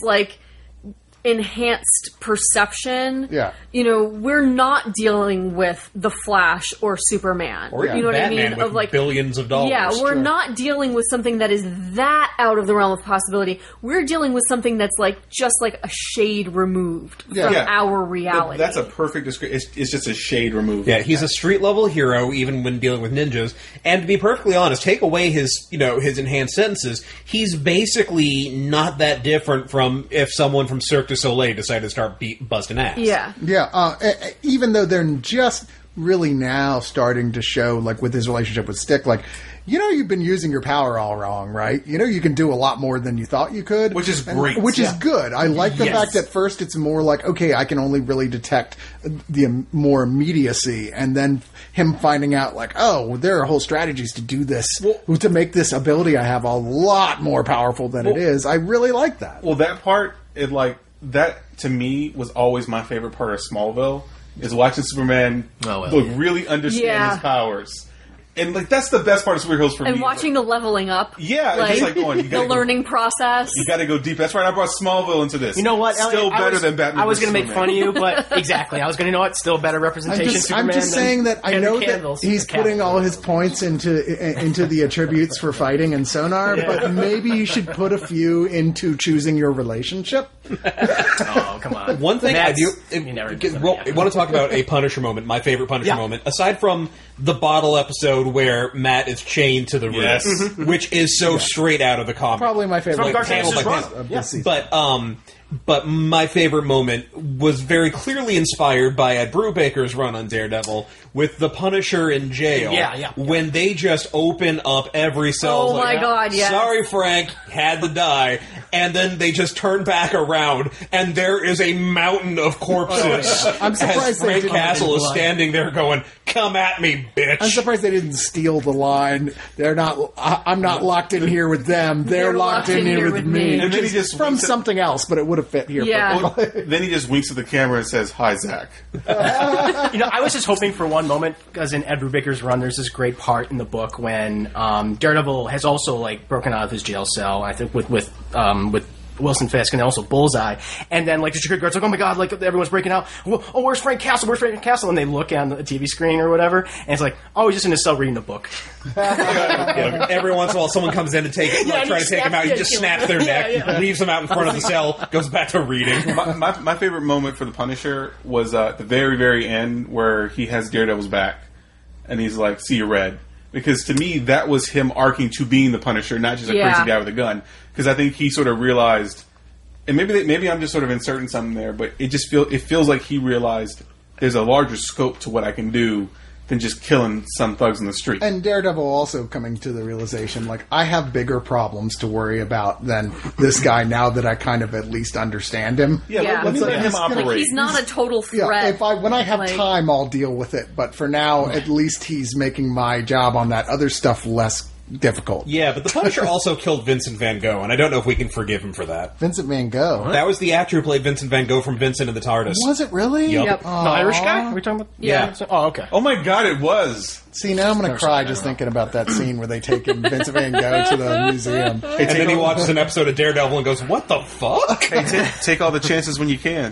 enhanced perception. Yeah. We're not dealing with the Flash or Superman. Or you know Batman what I mean? with billions of dollars. Yeah, we're not dealing with something that is that out of the realm of possibility. We're dealing with something that's just like a shade removed from our reality. That's a perfect description. It's just a shade removed. Yeah, he's a street level hero even when dealing with ninjas. And to be perfectly honest, take away his enhanced sentences, he's basically not that different from if someone from Cirque du Soleil decided to start busting ass. Yeah. Yeah, even though they're just really now starting to show, with his relationship with Stick, you've been using your power all wrong, right? You can do a lot more than you thought you could. Which is great. Which is good. I like the fact that first it's more like, okay, I can only really detect the more immediacy, and then him finding out, there are whole strategies to do this, to make this ability I have a lot more powerful than it is. I really like that. Well, that part, that to me was always my favorite part of Smallville, is watching Superman really understand his powers. And that's the best part of superheroes for me. And watching the leveling up. Yeah, just going, the learning process. You got to go deep. That's right. I brought Smallville into this. You know what? Still better than Batman. I was going to make fun of you, but exactly. I was going to still better representation. I'm just saying that I know that he's putting all his points into the attributes for fighting and Sonar, but maybe you should put a few into choosing your relationship. Oh, come on. One thing I do... I want to talk about a Punisher moment, my favorite Punisher moment, aside from the bottle episode where Matt is chained to the roof, which is so straight out of the comic. Probably my favorite panel of this season. But my favorite moment was very clearly inspired by Ed Brubaker's run on Daredevil with the Punisher in jail. Yeah. When they just open up every cell. Oh my God, yes. Sorry, Frank, had to die. And then they just turn back around, and there is a mountain of corpses. I'm surprised Frank Castle is standing there going, "Come at me, bitch!" I'm surprised they didn't steal the line. They're not. I'm not locked in here with them. They're locked in here with me. And then he just from something else, but it would have fit here. Yeah. Then he just winks at the camera and says, "Hi, Zach." I was just hoping for one moment because in Ed Brubaker's run, there's this great part in the book when Daredevil has also broken out of his jail cell. I think with Wilson Fisk, and then also Bullseye. And then, like, the security guard's like, oh my god, like, everyone's breaking out. Oh, where's Frank Castle? Where's Frank Castle? And they look on the TV screen or whatever, and it's like, oh, he's just in his cell reading a book. Every once in a while, someone comes in to try to take him out. He just snaps their neck, leaves them out in front of the cell, goes back to reading. My favorite moment for the Punisher was at the very, very end where he has Daredevil's back, and he's like, see you red. Because to me, that was him arcing to being the Punisher, not just a crazy guy with a gun. Because I think he sort of realized, and maybe I'm just sort of inserting something there, but it feels like he realized there's a larger scope to what I can do than just killing some thugs in the street. And Daredevil also coming to the realization, like, I have bigger problems to worry about than this guy now that I kind of at least understand him. Let me let him operate. Like, he's not a total threat. When I have time, I'll deal with it. But for now, at least he's making my job on that other stuff less difficult. Yeah, but the Punisher also killed Vincent Van Gogh, and I don't know if we can forgive him for that. Vincent Van Gogh? What? That was the actor who played Vincent Van Gogh from Vincent and the TARDIS. Was it really? Yep. The Irish guy? Are we talking about? Yeah. Oh, okay. Oh my god, it was. See, now I'm going to cry just thinking about that scene where they take Vincent Van Gogh to the museum. And then he watches an episode of Daredevil and goes, what the fuck? Hey, take all the chances when you can.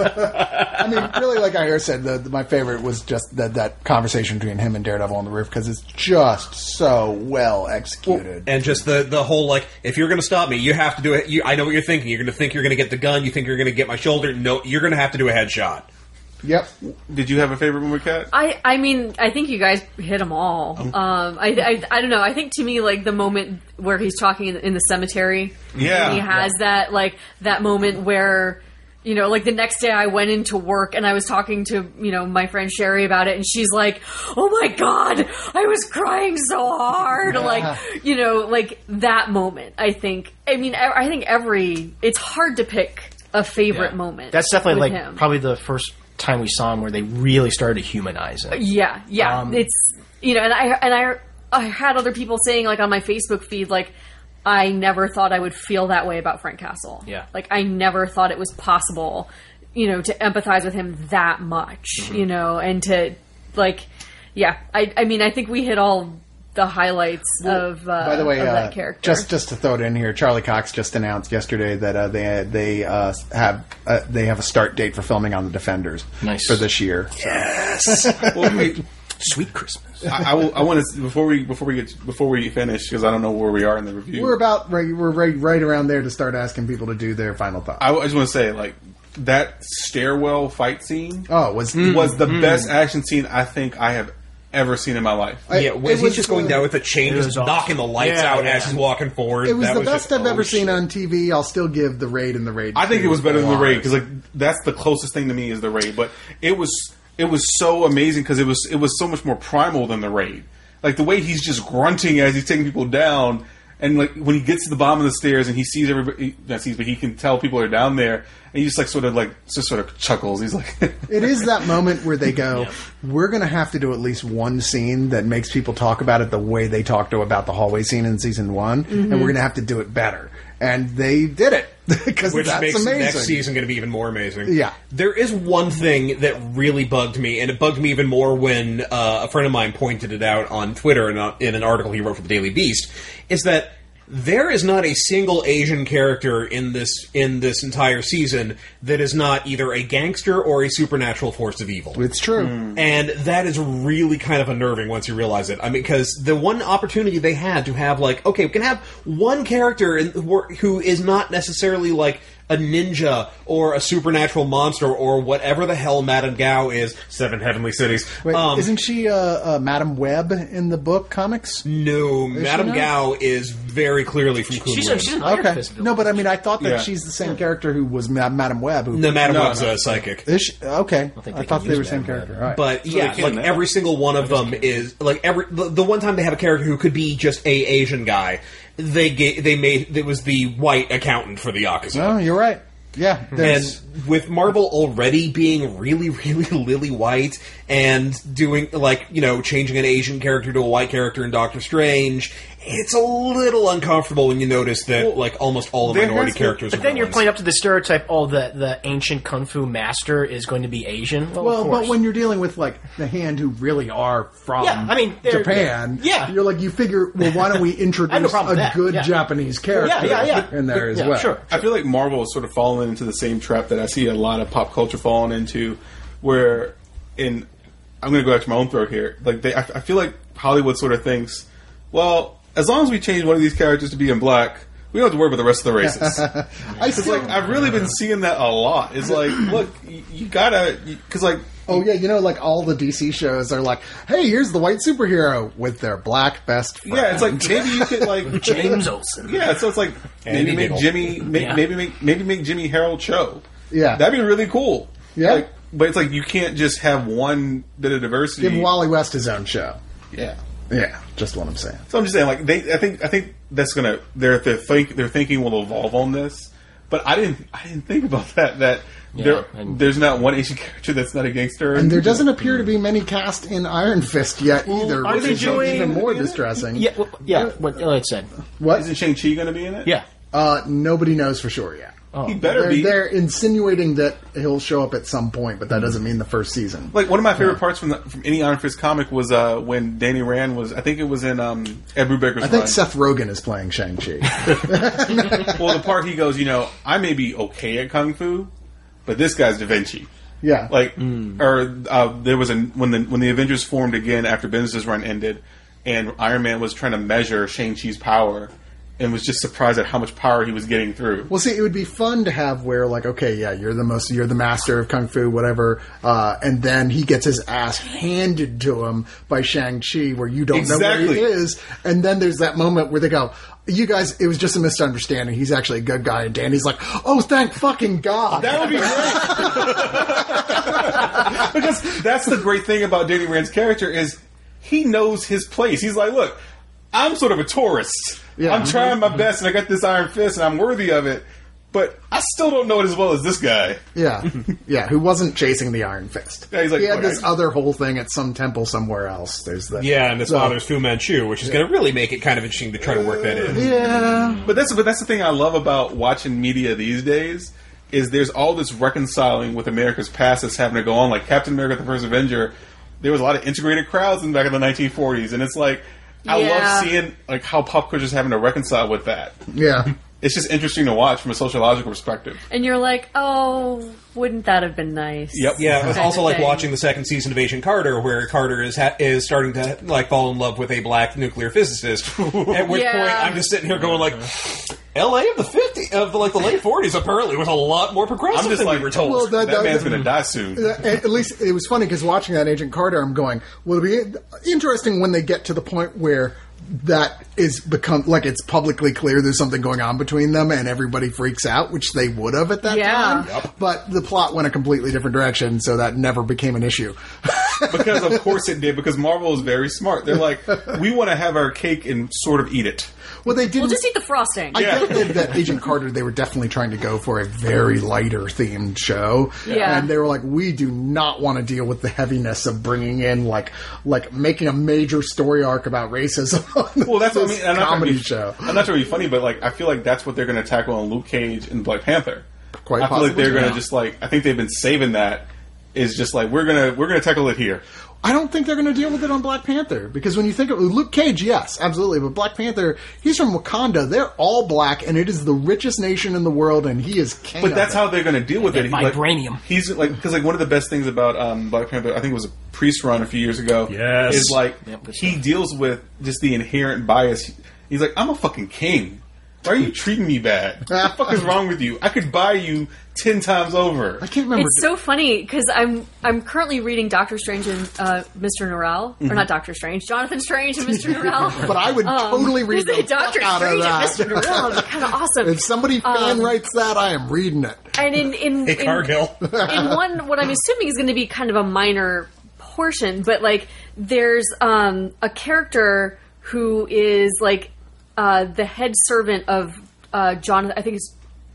I mean, really, like I said, my favorite was just that conversation between him and Daredevil on the roof, because it's just so well executed. And just the whole, like, if you're going to stop me, you have to do it. I know what you're thinking. You're going to think you're going to get the gun. You think you're going to get my shoulder. No, you're going to have to do a headshot. Yep. Did you have a favorite movie, Kat? I mean, I think you guys hit them all. I don't know. I think to me, like, the moment where he's talking in the cemetery. Yeah. And he has that moment where, you know, like, the next day I went into work and I was talking to, you know, my friend Sherry about it, and she's like, oh my god, I was crying so hard. Like, you know, like, that moment, I think. I mean, I think it's hard to pick a favorite moment. That's definitely, like, him. probably the first time we saw him where they really started to humanize him. Yeah. It's, you know, and I had other people saying, like, on my Facebook feed, like, I never thought I would feel that way about Frank Castle. Yeah. Like, I never thought it was possible, you know, to empathize with him that much, you know, and to, like, yeah. I mean, I think we hit all the highlights of by the way, of that character. Just to throw it in here, Charlie Cox just announced yesterday that they have a start date for filming on The Defenders for this year. So. Yes. Well, wait, Sweet Christmas. I want to before we finish, because I don't know where we are in the review. We're right around there to start asking people to do their final thoughts. I just want to say, like, that stairwell fight scene. Was the best action scene I think I have ever seen in my life. Was he just going down with a chain, just knocking the lights out as he's walking forward? It was the best I've ever seen on TV. I'll still give The Raid and The Raid. I think it was better than The Raid, because, like, that's the closest thing to me is The Raid. But it was so amazing because it was so much more primal than The Raid. Like, the way he's just grunting as he's taking people down, and, like, when he gets to the bottom of the stairs and he sees everybody, but he can tell people are down there, and he just sort of chuckles. He's like, it is that moment where they go, we're going to have to do at least one scene that makes people talk about it the way they talked about the hallway scene in season 1, and we're going to have to do it better. And they did it, because Which that's makes amazing. next season going to be even more amazing. Yeah. There is one thing that really bugged me, and it bugged me even more when a friend of mine pointed it out on Twitter in an article he wrote for the Daily Beast, is that there is not a single Asian character in this entire season that is not either a gangster or a supernatural force of evil. It's true. And that is really kind of unnerving once you realize it. I mean, because the one opportunity they had to have, like, okay, we can have one character who is not necessarily, like, a ninja or a supernatural monster or whatever the hell Madame Gao is. 7 Heavenly Cities. Wait, isn't she Madame Web in the book comics? No, Madame Gao is very clearly from Kunlun. She's an Iron Fist villain. No, but I mean, I thought that she's the same character who was Madame Web. Madame Web's a psychic. Is she? Okay. I thought they were the same character. All right. But yeah, like every single one of them is like the one time they have a character who could be just a Asian guy, it was the white accountant for the Yakuza. Oh, you're right. Yeah. And with Marvel already being really, really lily white and doing, like, you know, changing an Asian character to a white character in Doctor Strange it's a little uncomfortable when you notice that like almost all the minority characters are But then you're villains. playing up to the stereotype, the ancient kung fu master is going to be Asian. Well, of Well, course. but when you're dealing with like the Hand who really are from Yeah, I mean, they're- Japan, yeah. you're like you figure, well, why don't we I have no introduce problem a with that, good yeah. Japanese character in there as Yeah, well? Sure. I feel like Marvel has sort of fallen into the same trap that I see a lot of pop culture falling into, where I'm going to go back to my own throat here. Like I feel like Hollywood sort of thinks, well, as long as we change one of these characters to be in black, we don't have to worry about the rest of the races. It's like I've really been seeing that a lot. It's like, look, you gotta, because like. Oh yeah, like all the DC shows are like, hey, here's the white superhero with their black best friend. Yeah, it's like maybe you could like James Olsen. Yeah, so it's like maybe Andy make Diggle. Jimmy, maybe make Jimmy Harold Cho. Yeah. That'd be really cool. Yeah. Like, but it's like you can't just have one bit of diversity. Give Wally West his own show. Yeah. Yeah, just what I'm saying. So I'm just saying, like I think that's gonna their thinking will evolve on this. But I didn't think about that. There's not one Asian character that's not a gangster, And there doesn't appear to be many cast in Iron Fist yet either, are which they is doing- even more distressing. Yeah, what it said. What? Isn't Shang-Chi going to be in it? Yeah. Nobody knows for sure yet. He better be. They're insinuating that he'll show up at some point, but that doesn't mean the first season. Like one of my favorite parts from any Iron Fist comic was when Danny Rand was. I think it was in Ed Brubaker's I think run. Seth Rogen is playing Shang-Chi. Well, the part he goes, I may be okay at kung fu, but this guy's Da Vinci. Yeah. Like, or there was when the Avengers formed again after Bendis' run ended, and Iron Man was trying to measure Shang-Chi's power, and was just surprised at how much power he was getting through. Well, see, it would be fun to have where, like, okay, yeah, you're the master of kung fu, whatever, and then he gets his ass handed to him by Shang-Chi, where you don't know where Exactly. he is, and then there's that moment where they go, you guys, it was just a misunderstanding. He's actually a good guy, and Danny's like, oh, thank fucking God. That would be great. Because that's the great thing about Danny Rand's character is he knows his place. He's like, look, I'm sort of a tourist. Yeah. I'm trying my best, and I got this Iron Fist, and I'm worthy of it. But I still don't know it as well as this guy. Yeah, yeah, who wasn't chasing the Iron Fist. Yeah, he's like, he had "Look, this other whole thing at some temple somewhere else. There's the Yeah, and his father's Fu Manchu, which is going to really make it kind of interesting to try to work that in. Yeah, But that's the thing I love about watching media these days is there's all this reconciling with America's past that's having to go on. Like Captain America: The First Avenger, there was a lot of integrated crowds in back in the 1940s, and it's like I love seeing like how pop culture is having to reconcile with that. yeah. It's just interesting to watch from a sociological perspective. And you're like, oh, wouldn't that have been nice? Yep. Yeah, it's Kind also of like thing. watching the second season of Agent Carter, where Carter is starting to like fall in love with a black nuclear physicist. At which Yeah. point, I'm just sitting here going like, L.A. of the late 40s apparently was a lot more progressive I'm just than like, we were told. Well, that man's going to die soon. At least it was funny because watching that Agent Carter, I'm going, well, it'll be interesting when they get to the point where that is become like it's publicly clear there's something going on between them and everybody freaks out, which they would have at that Yeah. time. But the plot went a completely different direction, so that never became an issue. Because of course it did. Because Marvel is very smart. They're like, we want to have our cake and sort of eat it. Well, they didn't. We'll just eat the frosting. I get that Agent Carter, they were definitely trying to go for a very lighter themed show. Yeah. And they were like, we do not want to deal with the heaviness of bringing in, like making a major story arc about racism on Well, that's what I this mean. I'm not trying to comedy be, show. I'm not trying to be funny, but like I feel like that's what they're going to tackle on Luke Cage and Black Panther. Quite I feel like possibly, they're going yeah. to just like I think they've been saving that. Is just like we're gonna tackle it here. I don't think they're going to deal with it on Black Panther because when you think of Luke Cage, yes, absolutely, but Black Panther, he's from Wakanda. They're all black, and it is the richest nation in the world, and he is king. But of that's it. how they're going to deal with it. Vibranium. He's like because like one of the best things about Black Panther, I think it was a Priest run a few years ago. Yes. is like Yep, good he stuff. deals with just the inherent bias. He's like, I'm a fucking king. Why are you treating me bad? What the fuck is wrong with you? I could buy you 10 times over. I can't remember. It's so funny because I'm currently reading Doctor Strange and Mr. Norrell, or not Doctor Strange, Jonathan Strange and Mr. Norrell. But I would totally read the Doctor fuck out of Strange that. and Mr. Norrell. It's kind of awesome. If somebody fan writes that, I am reading it. And in Hey, Cargill. in one, what I'm assuming is going to be kind of a minor portion, but like there's a character who is like the head servant of Jonathan. I think it's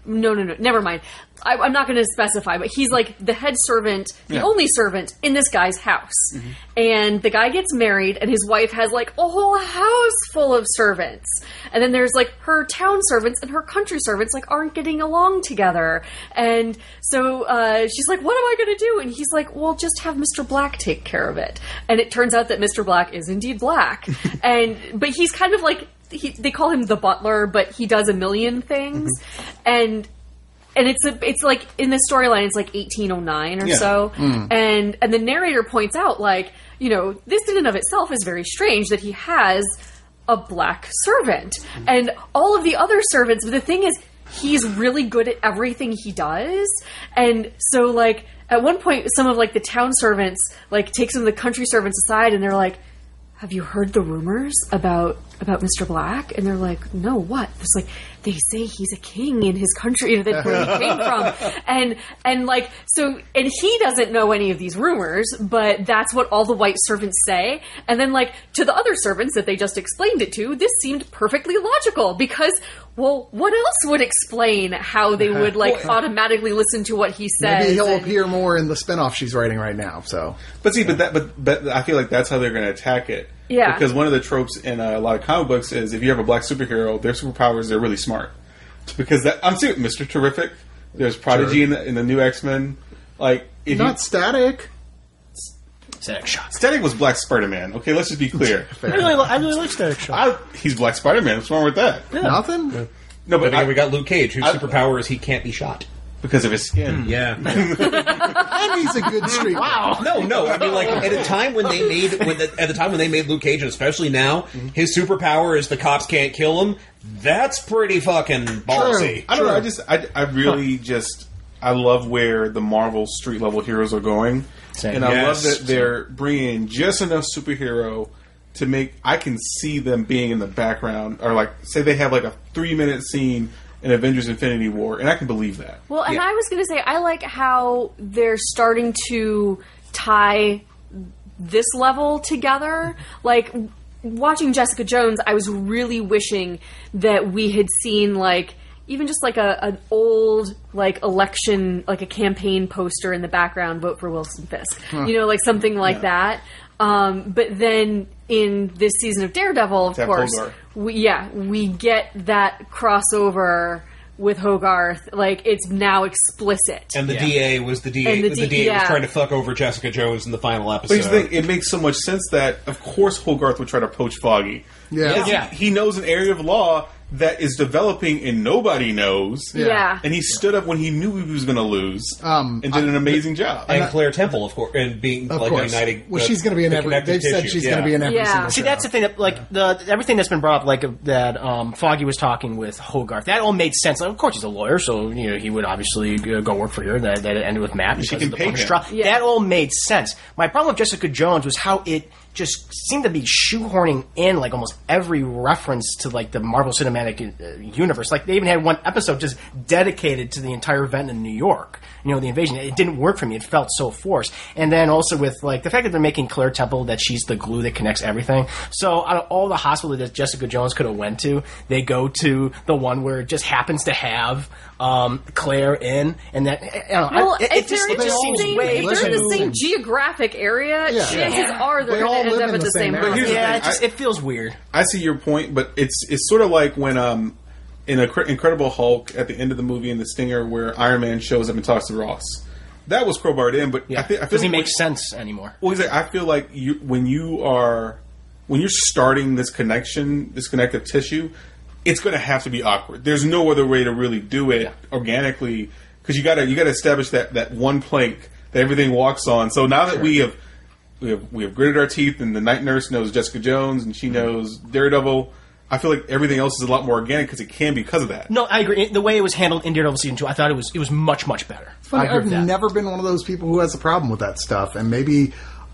No, never mind. I'm not going to specify, but he's like the head servant, the only servant in this guy's house. Mm-hmm. And the guy gets married, and his wife has like a whole house full of servants. And then there's like her town servants and her country servants like aren't getting along together. And so she's like, what am I going to do? And he's like, well, just have Mr. Black take care of it. And it turns out that Mr. Black is indeed black. But he's kind of like, they call him the butler, but he does a million things. Mm-hmm. And it's like in the storyline, it's like 1809 or so. Mm. And the narrator points out, like, you know, this in and of itself is very strange that he has a black servant. Mm. And all of the other servants, but the thing is, he's really good at everything he does. And so, like, at one point, some of, like, the town servants, like, take some of the country servants aside, and they're like, have you heard the rumors about Mr. Black? And they're like, no, what? It's like, they say he's a king in his country, you know, that's where he came from. And like, so, and he doesn't know any of these rumors, but that's what all the white servants say. And then, like, to the other servants that they just explained it to, this seemed perfectly logical because, well, what else would explain how they would, like, automatically listen to what he says? Maybe he'll appear more in the spinoff she's writing right now, so. But see, but I feel like that's how they're going to attack it. Yeah. Because one of the tropes in a lot of comic books is if you have a black superhero, their superpowers, they're really smart. Because I'm seeing Mr. Terrific, there's Prodigy in the new X-Men. Like, if not Static. Static Shock. Static was Black Spider-Man. Okay, let's just be clear. I really like Static Shock. He's Black Spider-Man. What's wrong with that? Yeah. Nothing? Yeah. No, but we got Luke Cage, whose superpower is he can't be shot. Because of his skin. Yeah. And he's a good street. Wow. No. I mean, like, at the time when they made Luke Cage, and especially now, his superpower is the cops can't kill him. That's pretty fucking ballsy. I don't know. I really I love where the Marvel street level heroes are going. Same. And I love that they're bringing in just enough superhero to make, I can see them being in the background, or like, say they have like a 3-minute scene in Avengers Infinity War, and I can believe that. Well, and I was going to say, I like how they're starting to tie this level together. Like, watching Jessica Jones, I was really wishing that we had seen, like, even just like an old, like, election, like a campaign poster in the background, vote for Wilson Fisk. You know, like something like that. But then in this season of Daredevil, of course, we get that crossover with Hogarth. Like, it's now explicit. And the DA was the DA. The DA was trying to fuck over Jessica Jones in the final episode. But here's the thing, it makes so much sense that, of course, Hogarth would try to poach Foggy. Yeah. He knows an area of law that is developing and nobody knows. Yeah. And he stood up when he knew he was going to lose and did an amazing job. And Claire Temple, of course, and being like uniting. Well, she's going to be in every. They've said she's going to be in every single See, show. that's the thing that, like, everything that's been brought up, like that Foggy was talking with Hogarth. That all made sense. Like, of course, he's a lawyer, so you know he would obviously go work for her. That ended with Matt because of the Plymouth straw. That all made sense. My problem with Jessica Jones was how it just seemed to be shoehorning in like almost every reference to like the Marvel Cinematic Universe. Like they even had one episode just dedicated to the entire event in New York. You know, the invasion. It didn't work for me. It felt so forced. And then also with like the fact that they're making Claire Temple that she's the glue that connects everything. So out of all the hospitals that Jessica Jones could have went to, they go to the one where it just happens to have Claire in, and that it just seems way if they're in the same geographic area, chances are they're going to end up at the same place. It feels weird. I see your point, but it's sort of like when in Incredible Hulk at the end of the movie in the Stinger where Iron Man shows up and talks to Ross. That was crowbarred in, but I feel doesn't make sense anymore. Well, I feel like when you're starting this connection, this connective tissue, it's going to have to be awkward. There's no other way to really do it organically because you got to establish that one plank that everything walks on. So now that we have gritted our teeth, and the night nurse knows Jessica Jones, and she knows Daredevil. I feel like everything else is a lot more organic because it can because of that. No, I agree. The way it was handled in Daredevil season 2, I thought it was much, much better. Funny, I've never been one of those people who has a problem with that stuff, and maybe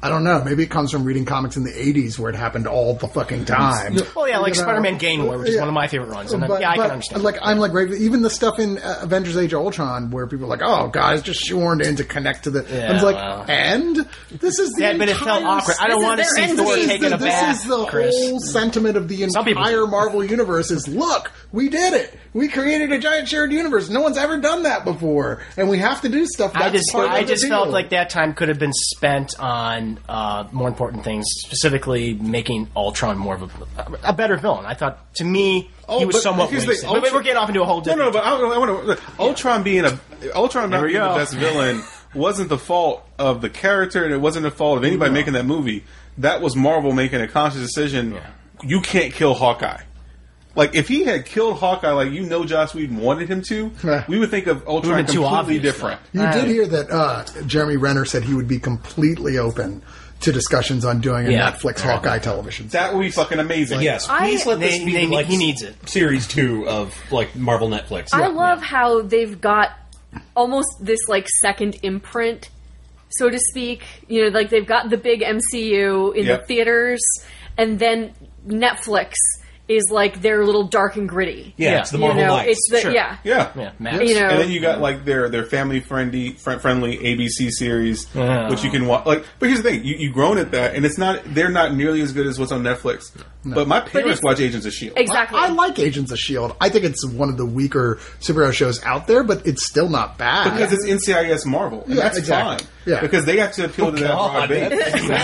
I don't know. Maybe it comes from reading comics in the 80s where it happened all the fucking time. Well, yeah, like You know? Spider-Man Game War, which is one of my favorite runs. And I can understand. Like, I'm like, even the stuff in Avengers Age of Ultron where people are like, oh, guys just shoehorned in to connect to the... Yeah, I was like, well. and? This is the But it felt entire... awkward. I don't want to see Thor taking a bath, This is the Chris. whole sentiment of the Some people entire do. Marvel universe is, look, we did it. We created a giant shared universe. No one's ever done that before. And we have to do stuff that's part of I the just felt deal. like that time could have been spent on more important things, specifically making Ultron more of a better villain. I thought, to me, he was but somewhat here's the wasted. thing, But we're getting off into a whole different... No, but I want to. Ultron not being the best villain wasn't the fault of the character, and it wasn't the fault of anybody making that movie. That was Marvel making a conscious decision. Yeah. You can't kill Hawkeye. Like, if he had killed Hawkeye like Joss Whedon wanted him to, we would think of Ultron been too completely obvious, different. You did hear that Jeremy Renner said he would be completely open to discussions on doing a Netflix Hawkeye television series. That would be fucking amazing. Yes, please let this be like he needs it. Series 2 of like Marvel Netflix. I love how they've got almost this like second imprint, so to speak. You know, like they've got the big MCU in the theaters, and then Netflix is like their little dark and gritty. Yeah, it's the Marvel Knights. It's the Yeah. Max. You know, And then you got like their family friendly ABC series, which you can watch. Like, but here's the thing: you grown at that, and they're not nearly as good as what's on Netflix. But my parents watch Agents of Shield. exactly. I like Agents of S.H.I.E.L.D. I think it's one of the weaker superhero shows out there, but it's still not bad. Because it's NCIS Marvel, and that's exactly. fine. Yeah. Because they have to appeal to that broad base.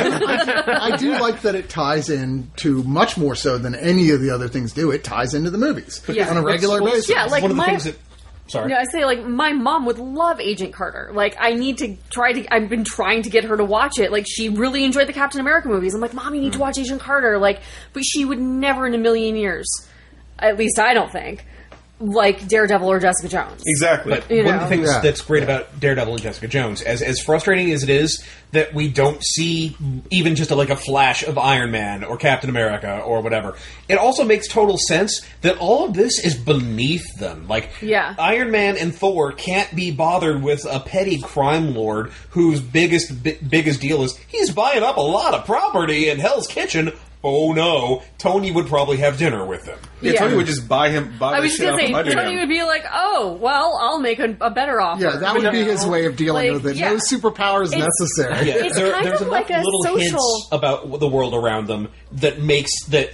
I do like that it ties in to much more so than any of the other things do. It ties into the movies on a regular basis. Yeah, like one of the my- things that. Sorry. No, I say like my mom would love Agent Carter. Like I need to try to. I've been trying to get her to watch it. Like she really enjoyed the Captain America movies. I'm like, Mom, you need to watch Agent Carter. Like, but she would never in a million years. At least I don't think. Like Daredevil or Jessica Jones. Exactly. But one of the things Yeah. that's great about Daredevil and Jessica Jones, as frustrating as it is that we don't see even just like a flash of Iron Man or Captain America or whatever, it also makes total sense that all of this is beneath them. Like, Iron Man and Thor can't be bothered with a petty crime lord whose biggest deal is he's buying up a lot of property in Hell's Kitchen. Oh no, Tony would probably have dinner with him. Yeah, Tony would just buy I that was shit just out gonna from say, under Tony him. would be like, "Oh, well, I'll make a better offer." Yeah, that would be his way of dealing with it. No superpowers necessary. Yeah, It's kind there's of enough like a little social- hints about the world around them that makes that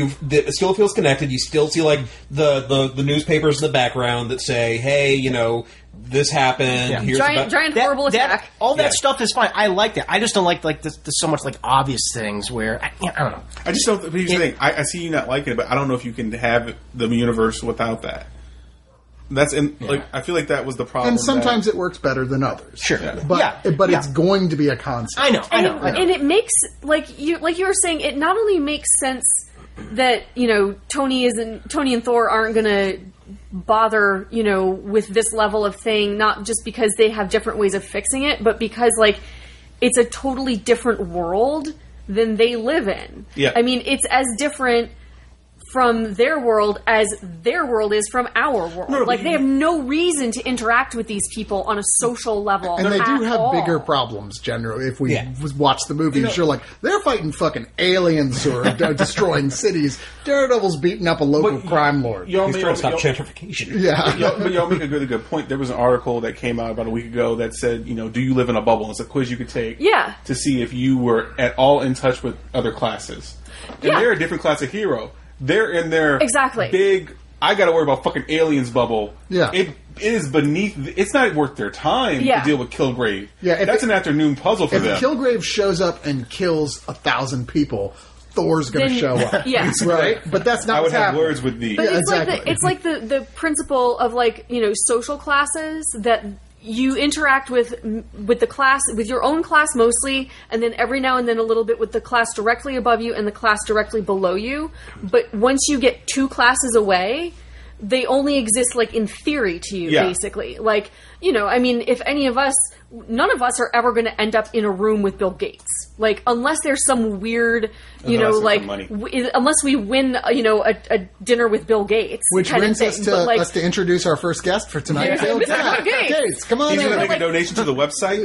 it still feels connected. You still see like the newspapers in the background that say, "Hey, you know, this happened." Here's giant horrible attack. All that stuff is fine. I like that. I just don't like there's so much like obvious things where I don't know. I just don't. But here's the thing: I see you not liking it, but I don't know if you can have the universe without that. That's like I feel like that was the problem. And sometimes it works better than others. Sure. But it's going to be a constant. I know. And it makes like you were saying, it not only makes sense that Tony and Thor aren't going to bother with this level of thing, not just because they have different ways of fixing it, but because like it's a totally different world than they live in. Yeah. I mean, it's as different from their world as their world is from our world. Like they have no reason to interact with these people on a social level. And they do have all. bigger problems, generally. If we watch the movies, you're like, they're fighting fucking aliens who are destroying cities. Daredevil's beating up a local crime lord. He's trying to stop gentrification. Yeah. But y'all make a really good point. There was an article that came out about a week ago that said, do you live in a bubble? It's a quiz you could take to see if you were at all in touch with other classes. And they're a different class of hero. They're in their big, I gotta worry about fucking aliens bubble. Yeah. It is beneath, it's not worth their time to deal with Kilgrave. Yeah. That's an afternoon puzzle for them. If Kilgrave shows up and kills 1,000 people, Thor's going to show up. Yeah. Right? But that's not I would what's have happening. words with thee. But it's exactly. like the principle of like, social classes that you interact with the class, with your own class mostly, and then every now and then a little bit with the class directly above you and the class directly below you. But once you get two classes away, they only exist like in theory to you, basically. Like, I mean, if any of us, none of us are ever going to end up in a room with Bill Gates. Like, unless there's some weird, unless we win, a dinner with Bill Gates. Which brings us to introduce our first guest for tonight, Bill Gates. Come on He's in. going to make a donation to the website?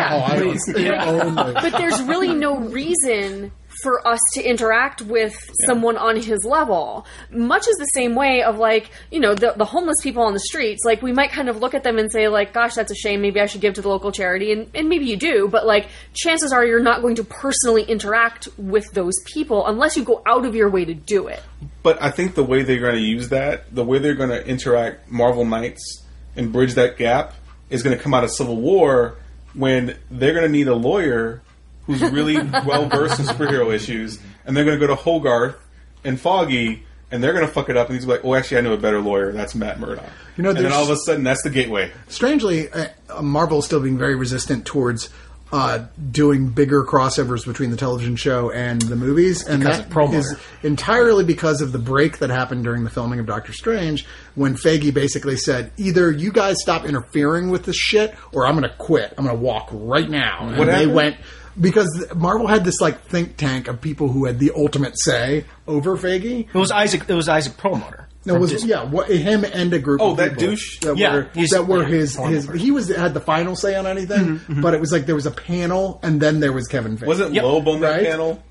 But there's really no reason for us to interact with someone on his level. Much is the same way of, like, the homeless people on the streets. Like, we might kind of look at them and say, like, gosh, that's a shame, maybe I should give to the local charity, and maybe you do, but, like, chances are you're not going to personally interact with those people unless you go out of your way to do it. But I think the way they're going to use that, the way they're going to interact Marvel Knights and bridge that gap is going to come out of Civil War, when they're going to need a lawyer who's really well versed in superhero issues, and they're going to go to Hogarth and Foggy, and they're going to fuck it up, and he's like, "Oh, actually, I know a better lawyer. That's Matt Murdock." And then all of a sudden, that's the gateway. Strangely, Marvel is still being very resistant towards doing bigger crossovers between the television show and the movies, and that is entirely because of the break that happened during the filming of Doctor Strange, when Feige basically said, either you guys stop interfering with this shit, or I'm going to quit. I'm going to walk right now. And they went... Because Marvel had this think tank of people who had the ultimate say over Feige. It was Isaac Perlmutter. No, it was him and a group. Oh, of that people douche. That were his. He had the final say on anything. But it was like there was a panel, and then there was Kevin Feige. Wasn't Loeb on that panel?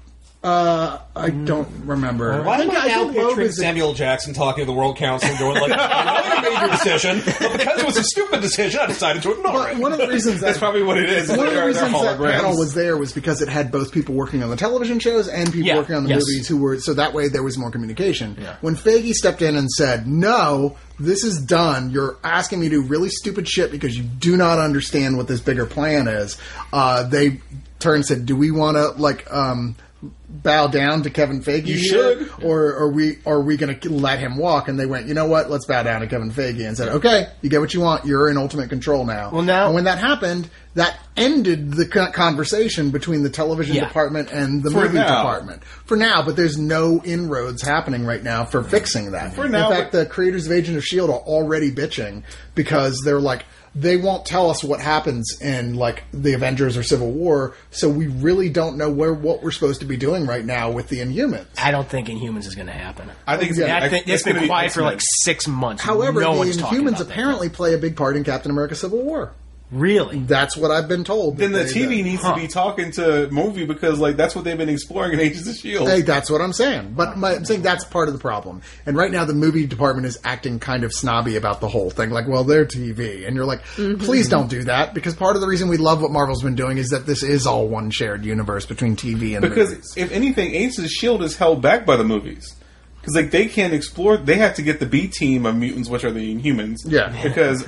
I don't remember. Why am I now picturing Samuel Jackson talking to the World Council and going, like, I made your decision, but because it was a stupid decision, I decided to ignore it. One of the reasons that's probably what it is. One of the reasons that panel was there was because it had both people working on the television shows and people working on the movies who were, so that way there was more communication. Yeah. When Feige stepped in and said, "No, this is done. You're asking me to do really stupid shit because you do not understand what this bigger plan is," they turned and said, "Do we want to, bow down to Kevin Feige? You should. Or are we going to let him walk?" And they went, "You know what? Let's bow down to Kevin Feige," and said, "Okay, you get what you want. You're in ultimate control now." And when that happened, that ended the conversation between the television department and the movie department. For now, but there's no inroads happening right now for fixing that. For now, in fact, the creators of Agent of S.H.I.E.L.D. are already bitching because they're like, they won't tell us what happens in, the Avengers or Civil War, so we really don't know what we're supposed to be doing right now with the Inhumans. I don't think Inhumans is going to happen. I think it's been quiet for 6 months. However, no the one's Inhumans apparently play a big part in Captain America Civil War. Really? That's what I've been told. Then the TV needs to be talking to movie because, that's what they've been exploring in Agents of S.H.I.E.L.D. Hey, that's what I'm saying. But I'm saying that's part of the problem. And right now the movie department is acting kind of snobby about the whole thing. Well, they're TV. And you're like, please don't do that, because part of the reason we love what Marvel's been doing is that this is all one shared universe between TV and movies. Because if anything, Agents of S.H.I.E.L.D. is held back by the movies. Because they can't explore. They have to get the B team of mutants, which are the Inhumans. Yeah. Because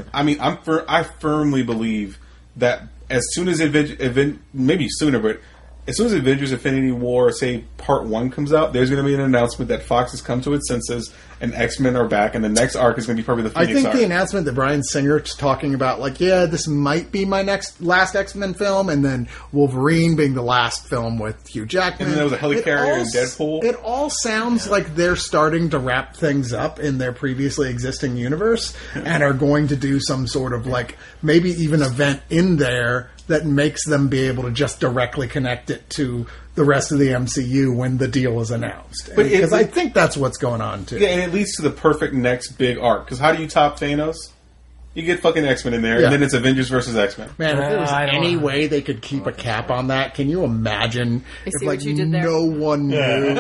I firmly believe that as soon as maybe sooner, but as soon as Avengers Infinity War, say Part 1 comes out, there's going to be an announcement that Fox has come to its senses and X-Men are back, and the next arc is going to be probably the Phoenix arc. The announcement that Bryan Singer's talking about, this might be my last X-Men film, and then Wolverine being the last film with Hugh Jackman. And then there was a helicarrier in Deadpool. It all sounds like they're starting to wrap things up in their previously existing universe and are going to do some sort of, maybe even event in there that makes them be able to just directly connect it to the rest of the MCU when the deal is announced. Because I think that's what's going on, too. Yeah, and it leads to the perfect next big arc. Because how do you top Thanos? You get fucking X-Men in there, and then it's Avengers versus X-Men. Man, if there was any way they could keep a cap on that, can you imagine if no one knew? Line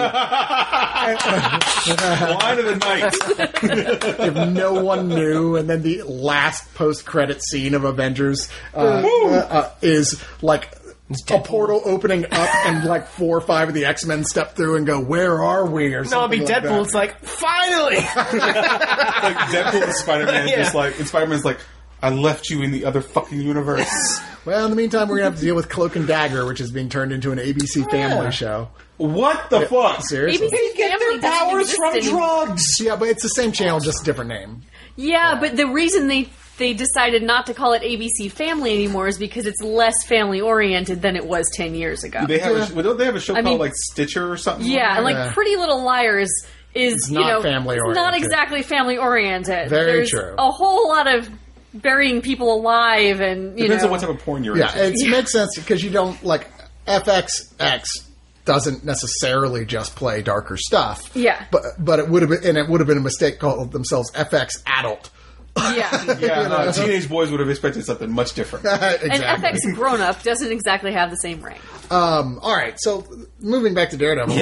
of the night. If no one knew, and then the last post-credit scene of Avengers is a portal opening up, and 4 or 5 of the X-Men step through and go, "Where are we?" Or something. No, it'll be Deadpool. That. It's finally! Deadpool and Spider-Man and Spider-Man's I left you in the other fucking universe. Well, in the meantime, we're going to have to deal with Cloak and Dagger, which is being turned into an ABC Family show. What the fuck? Seriously? ABC Get their powers from drugs! Yeah, but it's the same channel, just a different name. Yeah, but the reason they decided not to call it ABC Family anymore is because it's less family-oriented than it was 10 years ago. Don't they have a show called, Stitcher or something? Yeah, and, Pretty Little Liars is, family-oriented. Not exactly family-oriented. Very There's true. a whole lot of burying people alive and, Depends on what type of porn you're into. Yeah, it makes sense because you don't, FXX doesn't necessarily just play darker stuff. Yeah. But it would have been, and it would have been a mistake called themselves FX Adult. Yeah. Yeah, teenage boys would have expected something much different. Exactly. And FX Grown Up doesn't exactly have the same ring. All right, so moving back to Daredevil.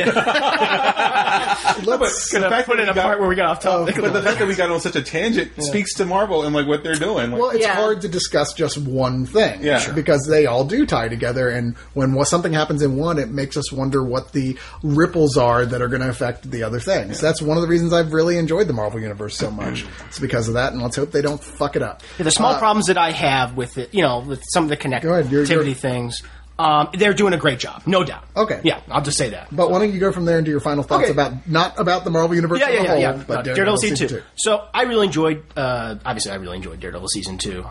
Let's Gonna put in a part where we got off topic. But the fact that we got on such a tangent speaks to Marvel and like what they're doing. Like, Well, it's Yeah. hard to discuss just one thing. Yeah. Sure. Because they all do tie together, and when something happens in one, it makes us wonder what the ripples are that are going to affect the other things. That's one of the reasons I've really enjoyed the Marvel Universe so much. It's because of that, and let's hope they don't fuck it up. The small problems that I have with it, with some of the ahead, connectivity things, they're doing a great job, no doubt. Okay. Yeah, I'll just say that. But why don't you go from there and do your final thoughts Okay. about, not about the Marvel Universe as a whole, but Daredevil Season 2. So I really enjoyed, obviously I really enjoyed Daredevil Season 2.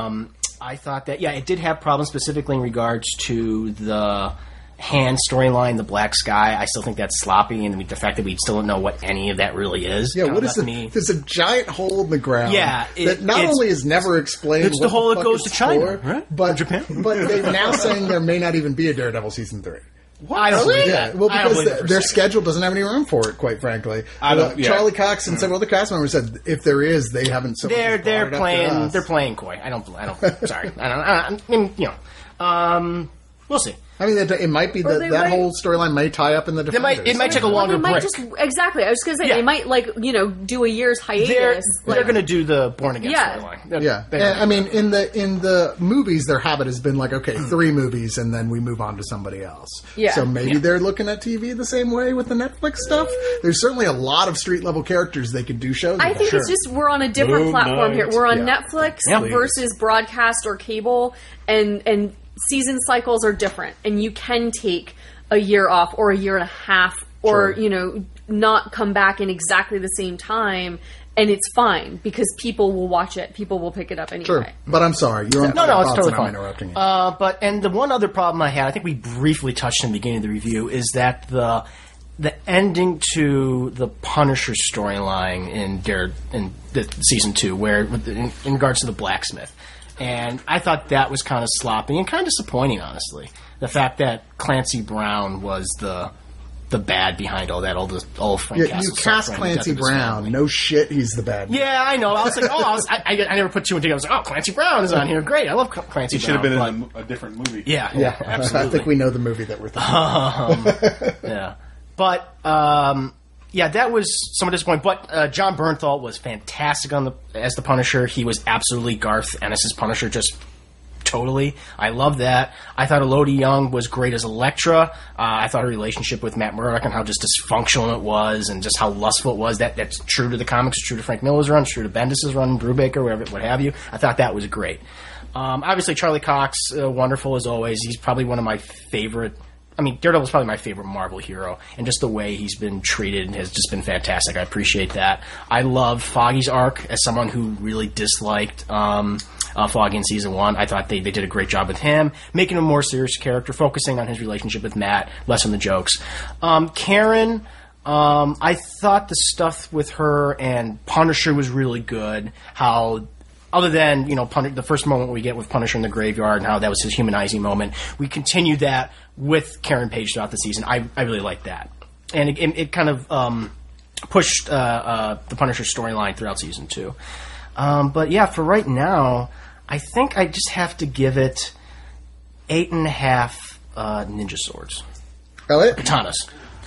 I thought that, it did have problems specifically in regards to the hand storyline, the Black Sky. I still think that's sloppy, and the fact that we still don't know what any of that really is. Yeah, kinda what is left me. there's a giant hole in the ground Yeah, that not it's- only is never explained. it's the what hole that fuck goes it's to China, for, right? But Or Japan. But they're now saying there may not even be a Daredevil Season 3. I don't believe Yeah, that. well, I don't because believe it for a their second. schedule doesn't have any room for it, quite frankly. I don't- yeah. Charlie Cox and several other cast members said if there is, they haven't. So much as They're brought it up to us. playing coy. I don't. Sorry, I mean, we'll see. I mean, it might be Or that they that might- whole storyline may tie up in the Defenders. It might take a longer they might break. just exactly. I was going to say Yeah. they might do a year's hiatus. They're going to do the Born Again Yeah. storyline. Yeah, and, I mean, in the movies, their habit has been like, okay, 3 movies, and then we move on to somebody else. Yeah. So maybe they're looking at TV the same way with the Netflix stuff. There's certainly a lot of street level characters they could do shows. I with. think it's just we're on a different Moon platform Knight. here. We're on Yeah. Netflix Yeah. versus broadcast or cable, and season cycles are different. And you can take a year off or a year and a half, or not come back in exactly the same time, and it's fine because people will watch it. People will pick it up anyway. True, but I'm sorry. You're on No, it's thoughts totally and I'm fine. interrupting you. And the one other problem I had, I think we briefly touched in the beginning of the review, is that the ending to the Punisher storyline in the season 2, where in regards to the blacksmith, and I thought that was kind of sloppy and kind of disappointing, honestly. The fact that Clancy Brown was the bad behind all that, all Frank Yeah, you Castle cast suffering, Clancy death of his Brown. family. No shit, he's the bad guy. Yeah, I know. I was like, I never put two and two. I was like, oh, Clancy Brown is on here. Great, I love Clancy He Brown. should have been but- in a different movie. Yeah, Yeah, absolutely. I think we know the movie that we're thinking. Yeah, but that was somewhat disappointing. But John Bernthal was fantastic as the Punisher. He was absolutely Garth Ennis's Punisher, just totally. I love that. I thought Elodie Young was great as Elektra. I thought her relationship with Matt Murdock and how just dysfunctional it was, and just how lustful it was. That's true to the comics. It's true to Frank Miller's run. It's true to Bendis' run, Brubaker, what have you. I thought that was great. Obviously, Charlie Cox, wonderful as always. He's probably one of my favorite. I mean, Daredevil's probably my favorite Marvel hero, and just the way he's been treated has just been fantastic. I appreciate that. I love Foggy's arc as someone who really disliked Foggy in season 1. I thought they did a great job with him, making him a more serious character, focusing on his relationship with Matt, less on the jokes. Karen, I thought the stuff with her and Punisher was really good. How, other than, the first moment we get with Punisher in the graveyard and how that was his humanizing moment, we continued that with Karen Page throughout the season. I really liked that. And it kind of pushed the Punisher storyline throughout season 2. But yeah, for right now, I think I just have to give it 8.5 ninja swords. Elliot? Katanas.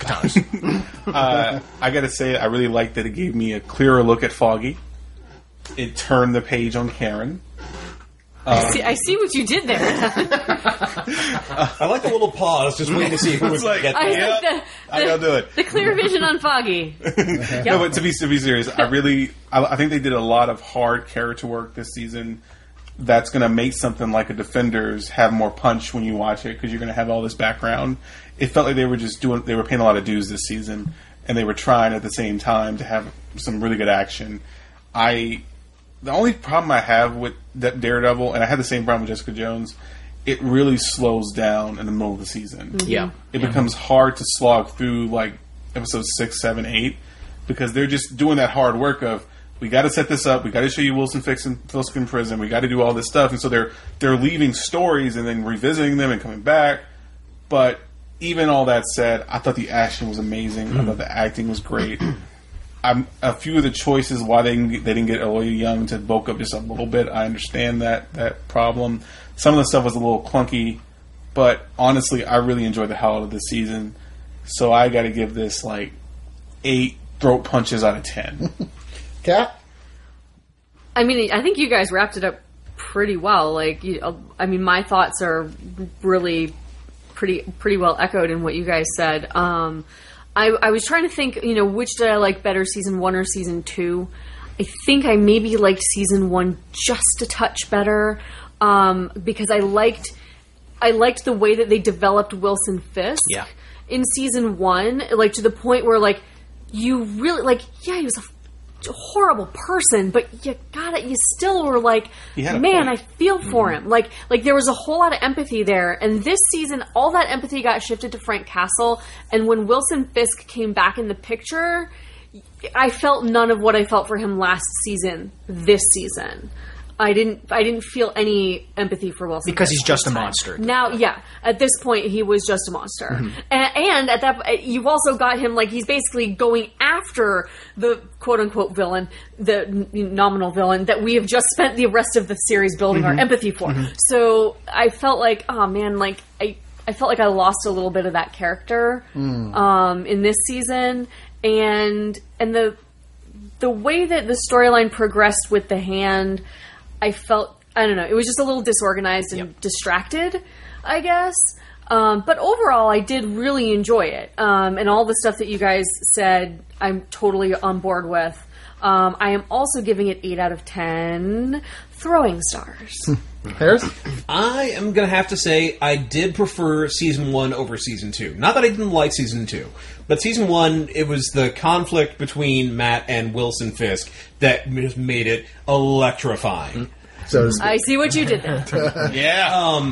I gotta say, I really liked that it gave me a clearer look at Foggy. It turned the page on Karen. I see what you did there. I like the little pause, just waiting to see who would like- get I there. like I gotta do it. the clear vision on Foggy. No, but to be serious, I think they did a lot of hard character work this season. That's going to make something like a Defenders have more punch when you watch it, because you're going to have all this background. It felt like they were paying a lot of dues this season, and they were trying at the same time to have some really good action. The only problem I have with that Daredevil, and I had the same problem with Jessica Jones, it really slows down in the middle of the season. Yeah. It becomes hard to slog through like episodes 6, 7, 8, because they're just doing that hard work of, we got to set this up, we got to show you Wilson Fisk in prison, we got to do all this stuff, and so they're leaving stories and then revisiting them and coming back. But even all that said, I thought the action was amazing. I thought the acting was great. A few of the choices why they didn't get Olivia Young to bulk up just a little bit, I understand that problem. Some of the stuff was a little clunky, but honestly, I really enjoyed the hell out of this season. So I got to give this 8 throat punches out of 10. Kat? I mean, I think you guys wrapped it up pretty well. My thoughts are really pretty well echoed in what you guys said. I was trying to think, which did I like better, season 1 or season 2? I think I maybe liked season 1 just a touch better, because I liked the way that they developed Wilson Fisk in season 1, to the point where, you really, he was a horrible person, but you still were man, I feel for him. There was a whole lot of empathy there. And this season, all that empathy got shifted to Frank Castle. And when Wilson Fisk came back in the picture, I felt none of what I felt for him last season, this season. I didn't feel any empathy for Wilson because Fisk he's just a monster. Now, at this point, he was just a monster, and at that, you've also got him he's basically going after the quote unquote villain, the nominal villain that we have just spent the rest of the series building our empathy for. So I felt oh man, I felt like I lost a little bit of that character in this season, and the way that the storyline progressed with the Hand. I felt, I don't know, it was just a little disorganized and distracted, I guess. But overall, I did really enjoy it. And all the stuff that you guys said, I'm totally on board with. I am also giving it 8 out of 10 throwing stars. Harris? I am going to have to say I did prefer Season 1 over Season 2. Not that I didn't like Season 2, but Season 1, it was the conflict between Matt and Wilson Fisk that just made it electrifying. So I see what you did there. Yeah.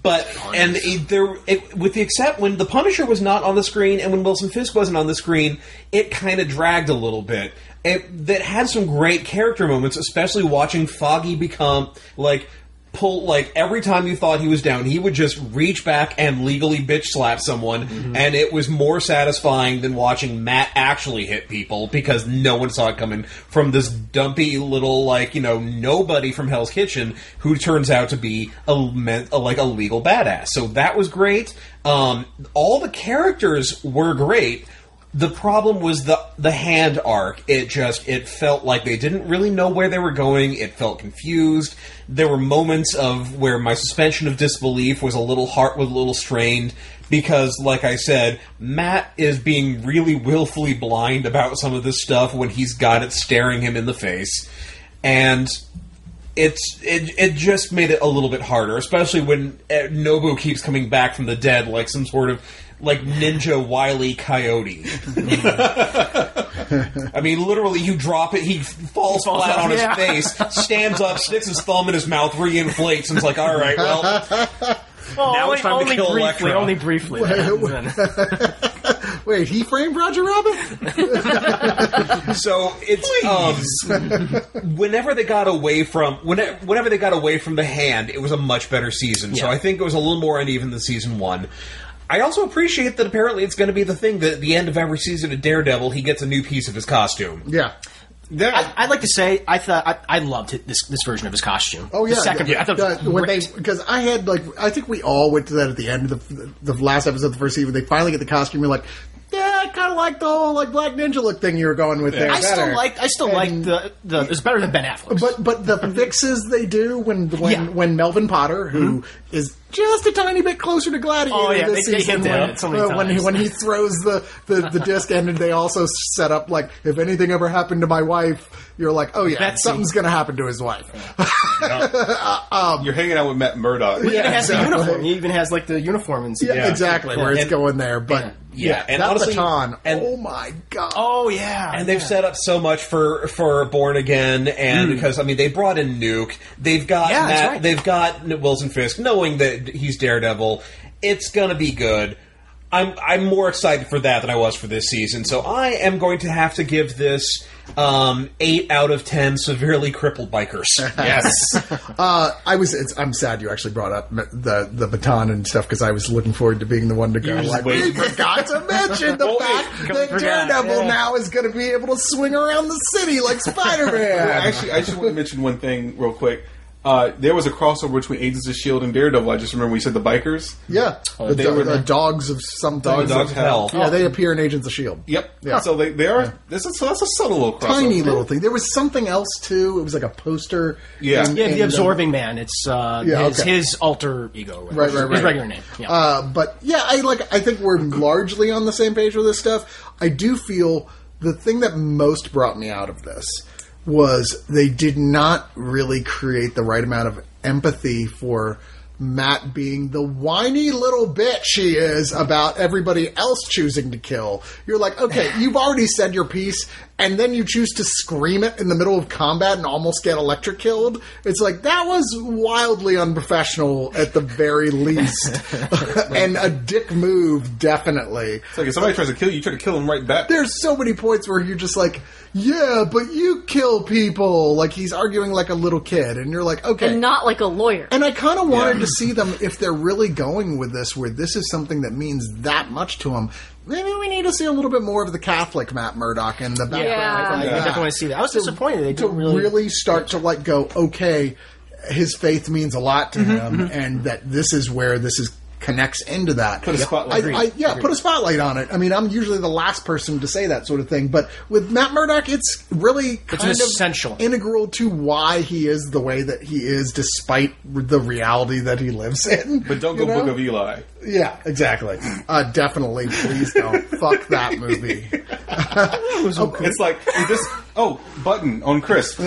With the except when the Punisher was not on the screen and when Wilson Fisk wasn't on the screen, it kind of dragged a little bit. That had some great character moments, especially watching Foggy become every time you thought he was down, he would just reach back and legally bitch slap someone, and it was more satisfying than watching Matt actually hit people because no one saw it coming from this dumpy little nobody from Hell's Kitchen who turns out to be a legal badass. So that was great. All the characters were great. The problem was the Hand arc. It felt like they didn't really know where they were going. It felt confused. There were moments of where my suspension of disbelief was a little strained because, like I said, Matt is being really willfully blind about some of this stuff when he's got it staring him in the face, and it just made it a little bit harder, especially when Nobu keeps coming back from the dead like some sort of ninja Wile E. Coyote. I mean, literally, you drop it, he falls flat on his face, stands up, sticks his thumb in his mouth, reinflates, and is like, all right, well, now it's time to kill Elektra. Only briefly. Wait, he framed Roger Rabbit? So it's whenever they got away from the Hand, it was a much better season. Yeah. So I think it was a little more uneven than season 1. I also appreciate that apparently it's going to be the thing that at the end of every season of Daredevil, he gets a new piece of his costume. Yeah. I'd like to say I loved this version of his costume. Oh yeah, the second I thought because I had I think we all went to that at the end of the last episode of the first season. They finally get the costume. You're like, yeah, I kind of like the whole Black Ninja look thing you were going with there. I still like the it's better than Ben Affleck's. But the fixes they do when Melvin Potter, who is just a tiny bit closer to Gladiator this season, when he throws the disc, and they also set up if anything ever happened to my wife, you're like, oh yeah, something's going to happen to his wife. You're hanging out with Matt Murdock. Yeah, has the uniform. He even has the uniform and exactly where it's going there. But and that honestly, baton, oh my god, oh yeah, and they've set up so much for Born Again, and because they brought in Nuke, they've got they've got Wilson Fisk, knowing that he's Daredevil, it's gonna be good. I'm more excited for that than I was for this season, so I am going to have to give this 8 out of 10 severely crippled bikers. Yes. I'm sad you actually brought up the baton and stuff because I was looking forward to being the one to go. We forgot to mention the fact that Daredevil now is going to be able to swing around the city like Spider-Man. Actually, I just want to mention one thing real quick. There was a crossover between Agents of S.H.I.E.L.D. and Daredevil. I just remember when you said the bikers. Yeah. They were the dogs of some Dogs of Hell. Yeah, they appear in Agents of S.H.I.E.L.D. Yep. Yeah. So they are. So that's a subtle little crossover. Tiny little thing. There was something else, too. It was like a poster. Yeah. The Absorbing Man. It's his alter ego. Right. His regular name. Yeah. But yeah, I think we're largely on the same page with this stuff. I do feel the thing that most brought me out of this was they did not really create the right amount of empathy for Matt being the whiny little bitch he is about everybody else choosing to kill. You're like, okay, you've already said your piece, and then you choose to scream it in the middle of combat and almost get electric killed. It's like, that was wildly unprofessional at the very least. And a dick move, definitely. It's like if somebody tries to kill you, you try to kill them right back. There's so many points where you're just like, yeah, but you kill people. Like, he's arguing like a little kid, and you're like, okay. And not like a lawyer. And I kind of wanted to see them, if they're really going with this, where this is something that means that much to them, maybe we need to see a little bit more of the Catholic Matt Murdock in the background. Yeah. I definitely want to see that. I was disappointed they to didn't really start to like go, okay, his faith means a lot to him, and that this is where this is connects into that. Put a spotlight. Put a spotlight on it. I mean, I'm usually the last person to say that sort of thing, but with Matt Murdock, it's really kind of essential, integral to why he is the way that he is, despite the reality that he lives in. But don't go Book of Eli. Yeah, exactly. Definitely, please don't. Fuck that movie. It's like this. Oh, button on Chris.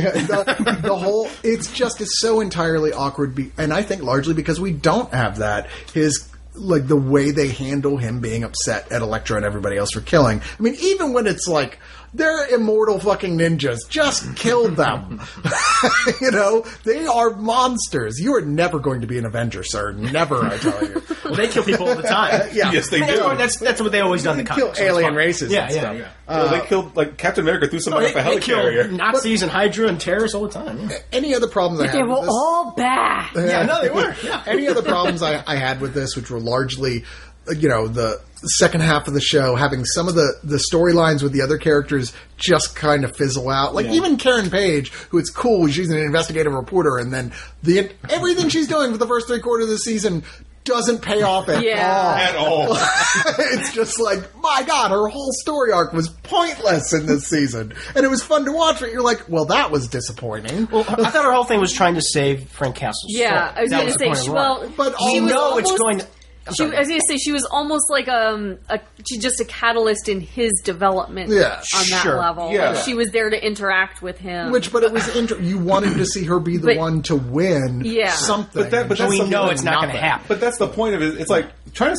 The whole it's so entirely awkward, and I think largely because we don't have that. His like the way they handle him being upset at Elektra and everybody else for killing. I mean, even when it's like, they're immortal fucking ninjas. Just kill them. You know, they are monsters. You are never going to be an Avenger, sir. Never, I tell you. Well, they kill people all the time. Yeah. Yes, they do. That's what they always done in the comics. Kill alien races. Yeah, and stuff. Well, they killed like Captain America threw somebody off a They helicarrier. kill Nazis and Hydra and terrorists all the time. Yeah. Any other problems I had They were with this? all bad. Yeah, no, they were. Yeah. Any other problems I had with this, which were largely, you know, the second half of the show, having some of the storylines with the other characters just kind of fizzle out. Like, even Karen Page, who it's cool, she's an investigative reporter, and then everything she's doing for the first 3/4 of the season doesn't pay off at all. At all. It's just like, my God, her whole story arc was pointless in this season. And it was fun to watch, but you're like, well, that was disappointing. Well, I thought her whole thing was trying to save Frank Castle's Yeah, soul. I was That going to the say, point of the run. but she you was know it's almost- going to... I was going to say, she was almost like she's just a catalyst in his development on that Sure. level. Yeah. Like, she was there to interact with him. but it was you wanted to see her be the But- one to win something. But that's we something know like it's not going to nothing. happen. But that's the point of it. It's like trying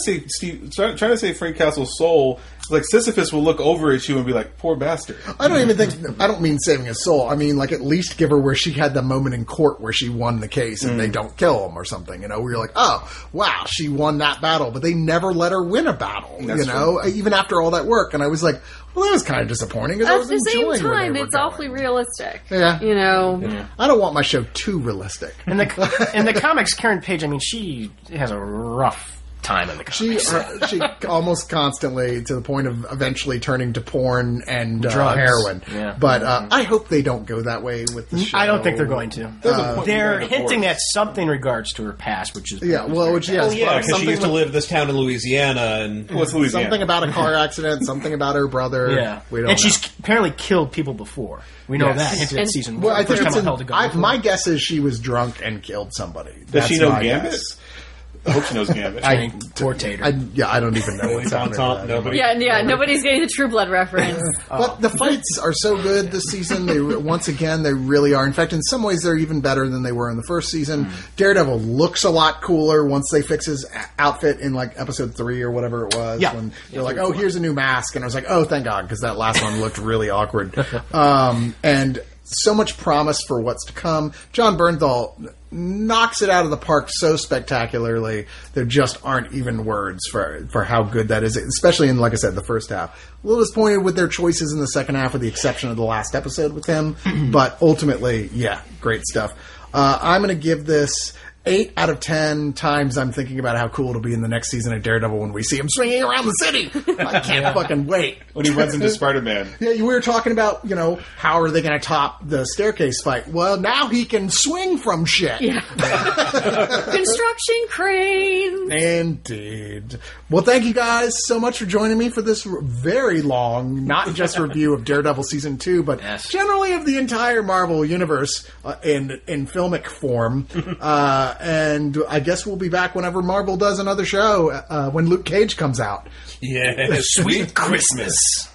to save Frank Castle's soul. It's like Sisyphus will look over at you and be like, "Poor bastard." I don't mean saving his soul. I mean, like, at least give her where she had the moment in court where she won the case and they don't kill him or something, you know, where you're like, oh, wow, she won that battle, but they never let her win a battle, That's you know, even after all that work. And I was like, well, that was kind of disappointing because I at was the same enjoying where they time, were it's awfully going. realistic. Yeah. You know? I don't want my show too realistic. In the comics, Karen Page, I mean, she has a rough time in the comics. She almost constantly, to the point of eventually turning to porn and Drugs. heroin. Yeah. But I hope they don't go that way with the show. I don't think they're going to. They're point hinting at something in regards to her past, which is Yeah, well, which, yes. Yeah, because she something used to with- live this town in Louisiana, and What's Louisiana? Something about a car accident, something about her brother. yeah. We don't And know. she's apparently killed people before. We know Yes. that hinted at And- season Well, one. I think First it's time in, I held a gun. my guess is she was drunk and killed somebody. Does she That's know my Gambit? guess. I hope she knows Gambit. Poor Tater. I don't even know what's happening. Tom, with that. nobody. Yeah, nobody's getting the True Blood reference. But the fights are so good this season. They once again, they really are. In fact, in some ways, they're even better than they were in the first season. Daredevil looks a lot cooler once they fix his outfit in like episode 3 or whatever it was. Yeah. When they're like, "Oh, here's a new mask," and I was like, "Oh, thank God," because that last one looked really awkward. And so much promise for what's to come. John Bernthal knocks it out of the park so spectacularly. There just aren't even words for how good that is, especially in, like I said, the first half. A little disappointed with their choices in the second half, with the exception of the last episode with him. But ultimately, yeah, great stuff. I'm going to give this 8 out of 10 times I'm thinking about how cool it'll be in the next season of Daredevil when we see him swinging around the city. I can't fucking wait. When he runs into Spider-Man. Yeah, we were talking about, how are they going to top the staircase fight? Well, now he can swing from shit. Yeah. Construction crane. Indeed. Well, thank you guys so much for joining me for this very long, not just review of Daredevil Season 2, but generally of the entire Marvel Universe in filmic form. And I guess we'll be back whenever Marvel does another show, when Luke Cage comes out. Yes. Sweet Christmas.